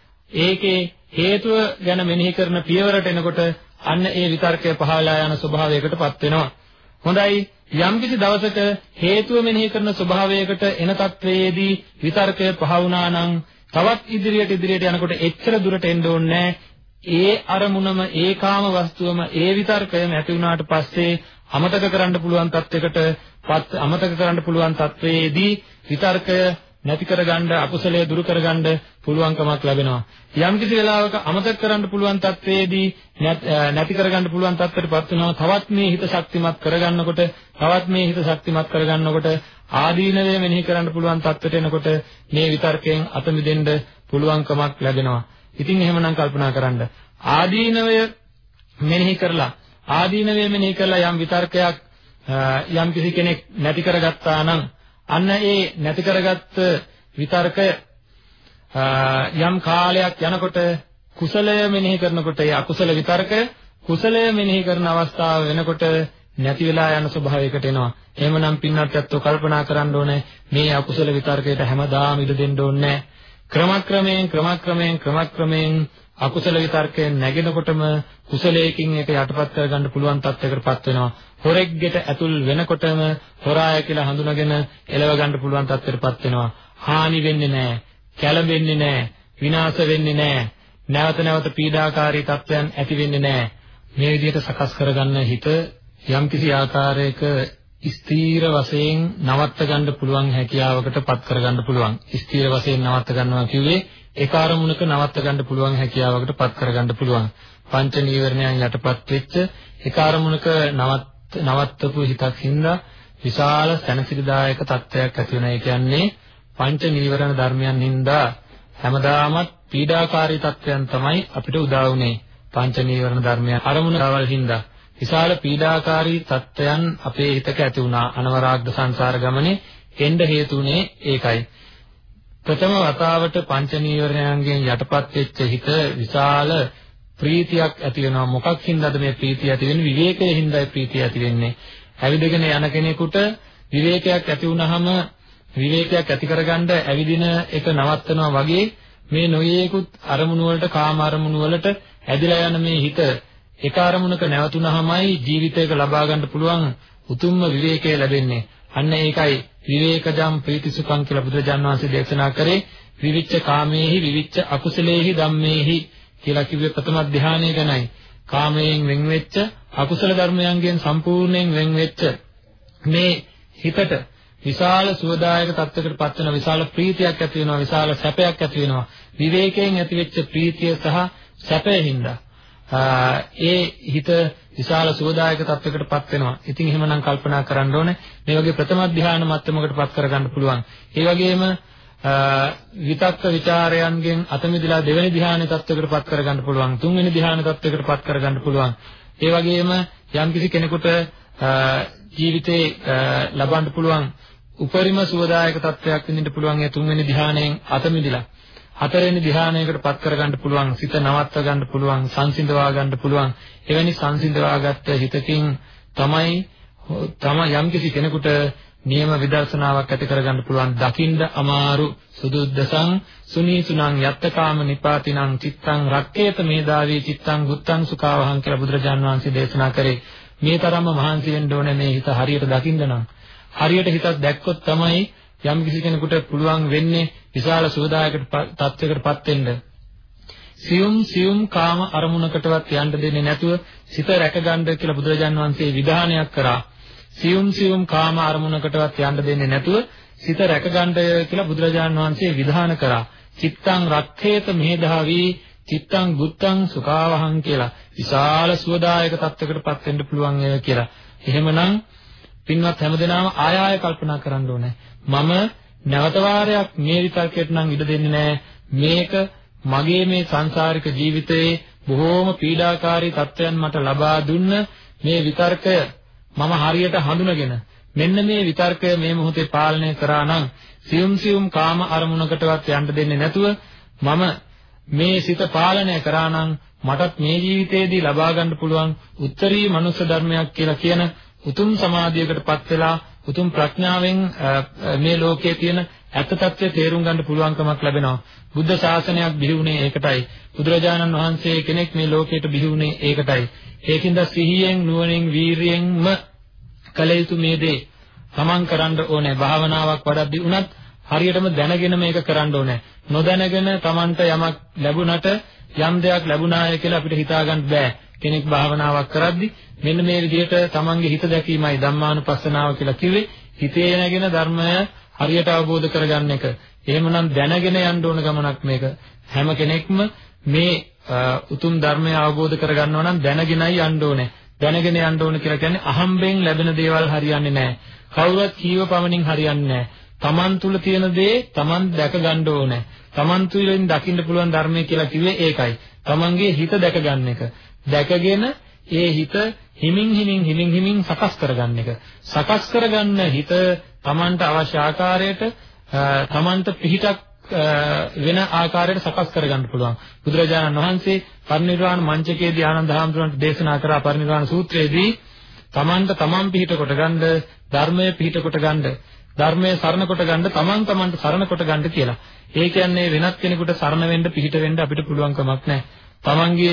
ඒකේ හේතුව ගැන මෙනෙහි කරන පියවරට එනකොට අන්න ඒ විතර්කය පහළලා යන ස්වභාවයකටපත් වෙනවා. හොඳයි. යම්කිසි දවසක හේතුව මෙනෙහි කරන ස්වභාවයකට එන තත්වයේදී විතර්කය පහ වුණා නම් තවත් ඉදිරියට ඉදිරියට යනකොට එච්චර දුරට එන්න ඕනේ ඒ අරමුණම ඒ කාම වස්තුවම ඒ විතර්කයම ඇති වුණාට පස්සේ අමතක කරන්න පුළුවන් තත්වයකට පත් අමතක කරන්න පුළුවන් තත්වයේදී විතර්කය නැති කරගන්න අකුසලයේ දුරු කරගන්න පුළුවන්කමක් ලැබෙනවා. යම් කිසි වෙලාවක අමතක කරන්න පුළුවන් තත්වයේදී නැති කරගන්න පුළුවන් තත්ත්වයටපත් වෙනවා. තවත් මේ හිත ශක්තිමත් කරගන්නකොට තවත් මේ හිත ශක්තිමත් කරගන්නකොට ආදීනවය මෙනෙහි කරන්න පුළුවන් තත්ත්වයට එනකොට මේ විතර්කයෙන් අත මිදෙන්න පුළුවන්කමක් ලැබෙනවා. ඉතින් එහෙමනම් කල්පනා කරන්න. ආදීනවය මෙනෙහි කරලා ආදීනවය මෙනෙහි කරලා යම් විතර්කයක් යම් කිසි කෙනෙක් නැති කරගත්තා නම් අන්න ඒ නැති කරගත්ත විතර්කය යම් කාලයක් යනකොට කුසලය මෙනෙහි කරනකොට ඒ අකුසල විතර්කය කුසලය මෙනෙහි කරන අවස්ථාව වෙනකොට නැති වෙලා යන ස්වභාවයකට එනවා. එහෙමනම් පින්වත්යත්ව කල්පනා කරන්න ඕනේ මේ අකුසල විතර්කයට හැමදාම ඉඩ දෙන්න ඕනේ නැහැ. ක්‍රමක්‍රමයෙන් ක්‍රමක්‍රමයෙන් ක්‍රමක්‍රමයෙන් අකුසල විතර්කයෙන් නැගෙනකොටම කුසලයකින් ඒක යටපත් කරගන්න පුළුවන් තත්යකටපත් වෙනවා. හොරෙක්ගෙට ඇතුල් වෙනකොටම හොරාය කියලා හඳුනගෙන එලව ගන්න පුළුවන් තත්යකටපත් වෙනවා. හානි වෙන්නේ නැහැ, කැළඹෙන්නේ නැහැ, විනාශ වෙන්නේ නැහැ, නැවත නැවත පීඩාකාරී තත්ත්වයන් ඇති වෙන්නේ නැහැ. මේ විදිහට සකස් කරගන්න හිත යම්කිසි ආකාරයක ස්ථීර වශයෙන් නවත්ත ගන්න පුළුවන් හැකියාවකට පත් කරගන්න පුළුවන්. ස්ථීර වශයෙන් නවත්ත ගන්නවා කිව්වේ ඒක අරමුණක නවත්ත ගන්න පුළුවන් හැකියාවකට පත් කරගන්න පුළුවන්. පංච නීවරණයන් යටපත් වෙච්ච ඒක අරමුණක නවත් නවත්තපු හිතක් හින්දා විශාල සැනසෙලිදායක තත්ත්වයක් ඇති වෙනවා. ඒ කියන්නේ පංච නීවරණ ධර්මයන් හින්දා හැමදාමත් පීඩාකාරී තත්ත්වයන් තමයි අපිට උදා වුනේ. පංච නීවරණ ධර්මයන් අරමුණවල් හින්දා විශාල පීඩාකාරී තත්ත්වයන් අපේ හිතක ඇති වුණා. අනවරාග්ද සංසාර ගමනේ එන්න හේතු උනේ ඒකයි. ප්‍රථම වතාවට පංච නීවරණයන්ගෙන් යටපත් වෙච්ච හිත විශාල ප්‍රීතියක් ඇති වෙනවා. මොකක් හින්දාද මේ ප්‍රීතිය ඇති වෙන්නේ? විවේකයෙන් හින්දායි ප්‍රීතිය ඇති වෙන්නේ. ඇවිදගෙන යන කෙනෙකුට විවේකයක් ඇති වුනහම විවේකයක් ඇති කරගන්න ඇවිදින එක නවත්තනවා වගේ මේ නොයේකුත් අරමුණු වලට කාම අරමුණු වලට ඇදිලා යන මේ හිත එක අරමුණක නැවතුනහමයි ජීවිතයක ලබා ගන්න පුළුවන් උතුම්ම විවේකය ලැබෙන්නේ. අන්න ඒකයි විවේකජම් ප්‍රීතිසුඛං කියලා බුදුරජාණන් වහන්සේ දේශනා කරේ. විවිච්ඡ කාමේහි විවිච්ඡ අකුසලේහි ධම්මේහි කියලා කිව්වේ ප්‍රථම ධානය ගැනයි. කාමයෙන් වෙන් වෙච්ච අකුසල ධර්මයන්ගෙන් සම්පූර්ණයෙන් වෙන් වෙච්ච මේ හිතට විශාල සුවදායක තත්ත්වයකට පත් වෙන විශාල ප්‍රීතියක් ඇති වෙනවා. විශාල සැපයක් ඇති වෙනවා. විවේකයෙන් ඇතිවෙච්ච ප්‍රීතිය සහ සැපයෙන් හින්දා ඒ හිත විශාල සුවදායක තත්වයකට පත් වෙනවා. ඉතින් එහෙමනම් කල්පනා කරන්න ඕනේ මේ වගේ ප්‍රථම ධ්‍යාන මට්ටමකට පත් කරගන්න පුළුවන්. ඒ වගේම විතක්ක ਵਿਚාරයන්ගෙන් අත මිදලා දෙවෙනි ධ්‍යාන තත්වයකට පත් කරගන්න පුළුවන්. තුන්වෙනි ධ්‍යාන තත්වයකට පත් කරගන්න පුළුවන්. ඒ වගේම යම්කිසි කෙනෙකුට ජීවිතේ ලබන්න පුළුවන් උපරිම සුවදායක තත්වයක් විඳින්න පුළුවන් ඒ තුන්වෙනි ධ්‍යානයෙන් අත මිදලා හතරවෙනි ධ්‍යානයකට පත් කරගන්න පුළුවන්. සිත නවත්ව ගන්න පුළුවන්, සංසිඳවා ගන්න පුළුවන්. එවැනි සංසිඳවාගත්ත හිතකින් තමයි තම යම්කිසි කෙනෙකුට නියම විදර්ශනාවක් ඇති කරගන්න පුළුවන්. දකින්න අමාරු සුදුද්දසං සුනීසුනං යත්තකාම නිපාතිනං චිත්තං රක්කේත මේදාවී චිත්තං ගුත්තං සුඛාවහං කියලා බුදුරජාණන් වහන්සේ දේශනා කරේ. මේ තරම්ම මහන්සි වෙන්න ඕනේ මේ හිත හරියට දකින්න නම්. හරියට හිතක් දැක්කොත් තමයි යම් කිසි කෙනෙකුට පුළුවන් වෙන්නේ විශාල සුවදායක තත්වයකටපත් වෙන්න. සියුම් සියුම් කාම අරමුණකටවත් යන්න දෙන්නේ නැතුව සිත රැකගන්න කියලා බුදුරජාණන් වහන්සේ විධානයක් කරා. සියුම් සියුම් කාම අරමුණකටවත් යන්න දෙන්නේ නැතුව සිත රැකගන්න කියලා බුදුරජාණන් වහන්සේ විධාන කරා. චිත්තං රක්ඛේත මෙහෙදාවි චිත්තං බුත්තං සුඛාවහං කියලා විශාල සුවදායක තත්වයකටපත් වෙන්න පුළුවන් කියලා. එහෙමනම් පින්වත් හැමදෙනාම ආය ආය කල්පනා කරන්න ඕනේ. මම නැවත වාරයක් මේ විතර්කයට නම් ඉඩ දෙන්නේ නැහැ. මේක මගේ මේ සංසාරික ජීවිතයේ බොහෝම පීඩාකාරී තත්ත්වයන් මට ලබා දුන්න මේ විතර්කය මම හරියට හඳුනගෙන මෙන්න මේ විතර්කය මේ මොහොතේ පාලනය කරා නම් සියුම් සියුම් කාම අරමුණකටවත් යන්න දෙන්නේ නැතුව මම මේ සිත පාලනය කරා නම් මටත් මේ ජීවිතයේදී ලබා ගන්න පුළුවන් උත්තරී මනුෂ්‍ය ධර්මයක් කියලා කියන උතුම් සමාධියකටපත් වෙලා උතුම් ප්‍රඥාවෙන් මේ ලෝකයේ තියෙන ඇත්ත తත්වය තේරුම් ගන්න පුළුවන්කමක් ලැබෙනවා. බුද්ධ ශාසනයක් බිහි වුණේ ඒකටයි. බුදුරජාණන් වහන්සේ කෙනෙක් මේ ලෝකයට බිහි වුණේ ඒකටයි. ඒකින්ද සිහියෙන් නුවණින් වීරියෙන්ම කළ යුතු මේ දේ තමන් කරන්න ඕනේ. භාවනාවක් වඩද්දී උනත් හරියටම දැනගෙන මේක කරන්න ඕනේ. නොදැනගෙන තමන්ට යමක් ලැබුණට යම් දෙයක් ලැබුණාය කියලා අපිට හිතා ගන්න බෑ. කෙනෙක් භාවනාවක් කරද්දී මෙන්න මේ විදිහට තමන්ගේ හිත දැකීමයි ධම්මානුපස්සනාව කියලා කිව්වේ. හිතේ නැගෙන ධර්මය හරියට අවබෝධ කරගන්න එක. එහෙමනම් දැනගෙන යන්න ඕන ගමනක් මේක. හැම කෙනෙක්ම මේ උතුම් ධර්මය අවබෝධ කරගන්නවා නම් දැනගෙනයි යන්න ඕනේ. දැනගෙන යන්න ඕන කියලා කියන්නේ අහම්බෙන් ලැබෙන දේවල් හරියන්නේ නැහැ. කවුරුත් කීව පමණින් හරියන්නේ නැහැ. Taman තුල තියෙන දේ Taman දැක ගන්න ඕනේ. Taman තුලින් දකින්න පුළුවන් ධර්මය කියලා කිව්වේ ඒකයි. Tamanගේ හිත දැක ගන්න එක. දැකගෙන ඒ හිත හිමින් හිමින් හිමින් හිමින් සකස් කරගන්න එක. සකස් කරගන්න හිත Tamanට අවශ්‍ය ආකාරයට Tamanට පිහිටක් වෙන ආකාරයට සකස් කරගන්න පුළුවන්. බුදුරජාණන් වහන්සේ පරිනිර්වාණ මංචකයේදී ආනන්ද හාමුදුරන්ට දේශනා කරා පරිනිර්වාණ සූත්‍රයේදී තමන්ට තමන් පිහිට කොට ගන්න, ධර්මයේ පිහිට කොට ගන්න, ධර්මයේ සරණ කොට ගන්න, තමන් තමන්ට සරණ කොට ගන්න කියලා. ඒ කියන්නේ වෙනත් කෙනෙකුට සරණ වෙන්න පිහිට වෙන්න අපිට පුළුවන් කමක් නැහැ. තමන්ගේ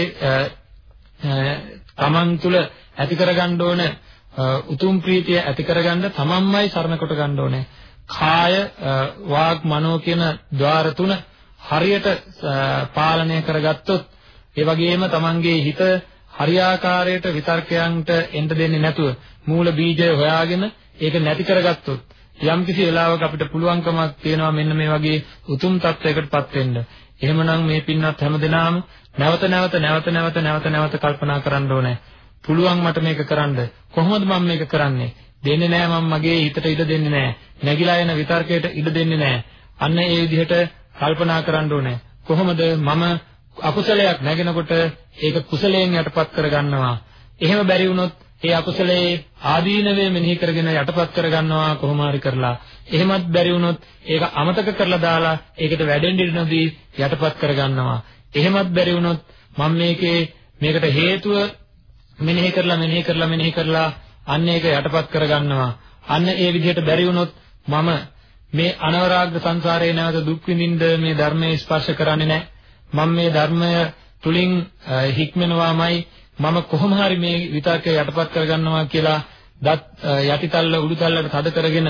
තමන් තුළ ඇති කරගන්න ඕන උතුම් ප්‍රීතිය ඇති කරගන්න තමන්මයි සරණ කොට ගන්න ඕනේ. කාය වාග් මනෝ කියන ద్వාර තුන හරියට පාලනය කරගත්තොත් ඒ වගේම තමන්ගේ හිත හරියාකාරයට විතර්කයන්ට එන්න දෙන්නේ නැතුව මූල බීජය හොයාගෙන ඒක නැති කරගත්තොත් යම්කිසි වෙලාවක අපිට පුළුවන්කමක් තියෙනවා මෙන්න මේ වගේ උතුම් තත්වයකටපත් වෙන්න. එහෙමනම් මේ පින්වත් හැමදෙනාම නැවත නැවත නැවත නැවත නැවත නැවත කල්පනා කරන්න ඕනේ. පුළුවන් මට මේක කරන්න. කොහොමද මම මේක කරන්නේ? දෙන්නේ නැහැ මම මගේ හිතට ඉඩ දෙන්නේ නැහැ. නැగిලා යන විතර්කයට ඉඩ දෙන්නේ නැහැ. අන්න ඒ විදිහට කල්පනා කරන්න ඕනේ. කොහොමද මම අකුසලයක් නැගෙනකොට ඒක කුසලයෙන් යටපත් කරගන්නවා. එහෙම බැරි වුණොත් ඒ අකුසලයේ ආදීනවේ මෙනෙහි කරගෙන යටපත් කරගන්නවා කොහොම හරි කරලා. එහෙමත් බැරි වුණොත් ඒක අමතක කරලා දාලා ඒකට වැඩෙන්න ඉඩ නොදී යටපත් කරගන්නවා. එහෙමත් බැරි වුණොත් මම මේකේ මේකට හේතුව මෙනෙහි කරලා මෙනෙහි කරලා මෙනෙහි කරලා අන්න ඒක යටපත් කරගන්නවා. අන්න ඒ විදිහට බැරි වුණොත් මම මේ අනවරාග්‍ර සංසාරේ නැවත දුක් විඳින්න මේ ධර්මයේ ස්පර්ශ කරන්නේ නැහැ. මම මේ ධර්මය තුලින් හික්මනවාමයි මම කොහොම හරි මේ විතර්කය යටපත් කරගන්නවා කියලා දත් යටිතල්ල උඩුතල්ලට තද කරගෙන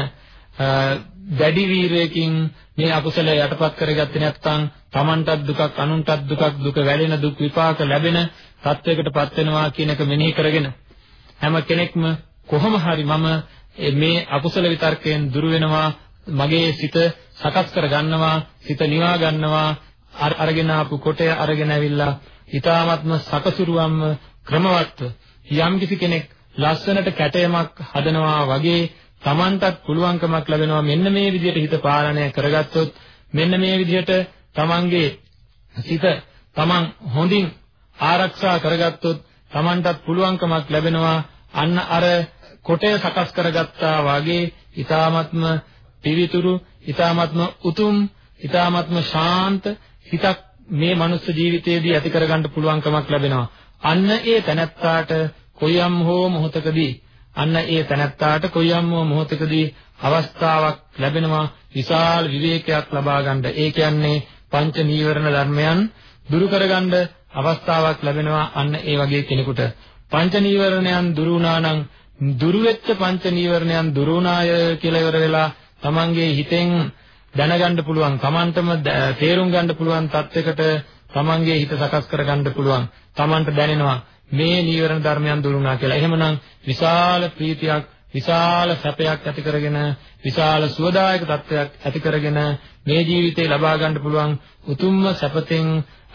දැඩි වීරයකින් මේ අකුසලය යටපත් කරගත්තේ නැත්නම් Tamanටත් දුකක් අනුන්ටත් දුකක් දුක වැඩෙන දුක් විපාක ලැබෙන තත්වයකටපත් වෙනවා කියන එක මෙනෙහි කරගෙන හැම කෙනෙක්ම කොහොම හරි මම මේ අකුසල විතර්කයෙන් දුර වෙනවා මගේ සිත සකස් කර ගන්නවා සිත නිවා ගන්නවා අරගෙන ආපු කොටය අරගෙන ඇවිල්ලා ඊ타ත්ම සකසුරුවම්ම ක්‍රමවත්ව යම්කිසි කෙනෙක් ලස්සනට කැටයමක් හදනවා වගේ Tamanටත් පුළුවන්කමක් ලැබෙනවා මෙන්න මේ විදිහට හිත පාලනය කරගත්තොත් මෙන්න මේ විදිහට Tamanගේ සිත Taman හොඳින් ආරක්ෂා කරගත්තොත් Tamanටත් පුළුවන්කමක් ලැබෙනවා අන්න අර කොටය සකස් කරගත්තා වගේ ඊ타ත්ම පිවිතුරු ඊ타ත්ම උතුම් ඊ타ත්ම ශාන්ත හිතක් මේ මනුස්ස ජීවිතයේදී ඇති කරගන්න පුළුවන්කමක් ලැබෙනවා. අන්න ඒ තැනැත්තාට කොයියම් හෝ මොහොතකදී අන්න ඒ තැනැත්තාට කොයියම් හෝ මොහොතකදී අවස්ථාවක් ලැබෙනවා විශාල විවේකයක් ලබා ගන්න. ඒ කියන්නේ පංච නීවරණ ධර්මයන් දුරු කරගන්න අවස්ථාවක් ලැබෙනවා අන්න ඒ වගේ කෙනෙකුට. පංච නීවරණයන් දුරු වුණා නම් දුරු වෙච්ච පංච නීවරණයන් දුරු වුණාය කියලා ඉවර වෙලා තමන්ගේ හිතෙන් දැනගන්න පුළුවන් තමන්ටම තේරුම් ගන්න පුළුවන් තත්යකට තමන්ගේ හිත සකස් කරගන්න පුළුවන් තමන්ට දැනෙනවා මේ නීවරණ ධර්මයන් දුරු වුණා කියලා. එහෙමනම් විශාල ප්‍රීතියක් විශාල සැපයක් ඇති කරගෙන විශාල සුවදායක තත්ත්වයක් ඇති කරගෙන මේ ජීවිතේ ලබා ගන්න පුළුවන් උතුම්ම සැපතෙන්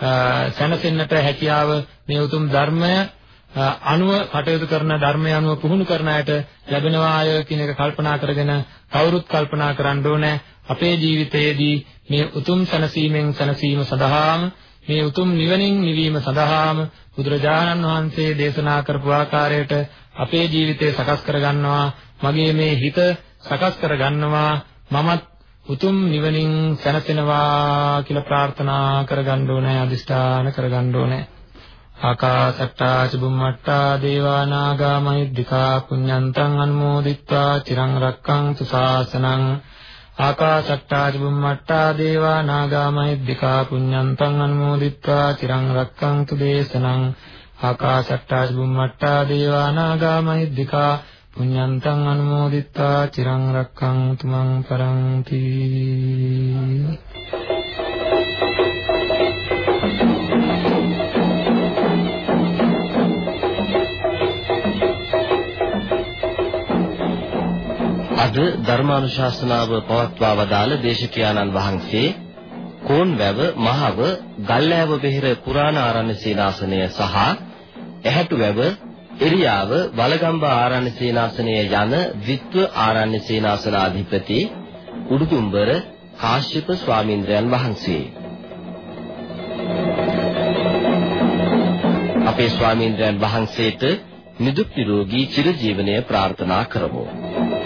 සැනසෙන්නට හැකියාව මේ උතුම් ධර්මය අනුව කටයුතු කරන ධර්මය අනුව පුහුණු කරන අයට ලැබෙනවා අය කියන එක කල්පනා කරගෙන කවුරුත් කල්පනා කරන්න ඕනේ අපේ ජීවිතයේදී මේ උතුම් සැනසීමෙන් සැනසීම සඳහාම මේ උතුම් නිවනින් නිවීම සඳහාම බුදුරජාණන් වහන්සේ දේශනා කරපු ආකාරයට අපේ ජීවිතය සකස් කරගන්නවා මගේ මේ හිත සකස් කරගන්නවා මමත් උතුම් නිවනින් සැනසෙනවා කියලා ප්‍රාර්ථනා කරගන්න ඕනේ අදිෂ්ඨාන කරගන්න ඕනේ. ආකාසට්ටා චුම්මට්ටා දේවා නාග මහිද්దికා පුඤ්ඤන්තං අනුමෝදිත්වා චිරං රක්ඛන්තු ශාසනං ආකාසට්ටා චුම්මට්ටා දේවා නාග මහිද්దికා පුඤ්ඤන්තං අනුමෝදිත්වා චිරං රක්ඛන්තු දේශනං ආකාසට්ටා චුම්මට්ටා දේවා නාග මහිද්దికා පුඤ්ඤන්තං අනුමෝදිත්වා චිරං රක්ඛන්තු මං පරන්ති. අද ධර්මානුශාසනාව පවත්වා වදාළ දේශකයාණන් වහන්සේ කෝන්වැව මහව ගල්ලෑව වෙහෙර පුරාණ ආරණ්‍ය සේනාසනය සහ ඇහැටුවැව එරියාව වලගම්බ ආරණ්‍ය සේනාසනය යන ද්විත්ව ආරණ්‍ය සේනාසනාධිපති උඩුදුම්බර කාශ්‍යප ස්වාමීන්ද්‍රයන් වහන්සේ. අපේ ස්වාමීන්ද්‍රයන් වහන්සේට නිදුක් නිරෝගී චිරජීවනය ප්‍රාර්ථනා කරමු.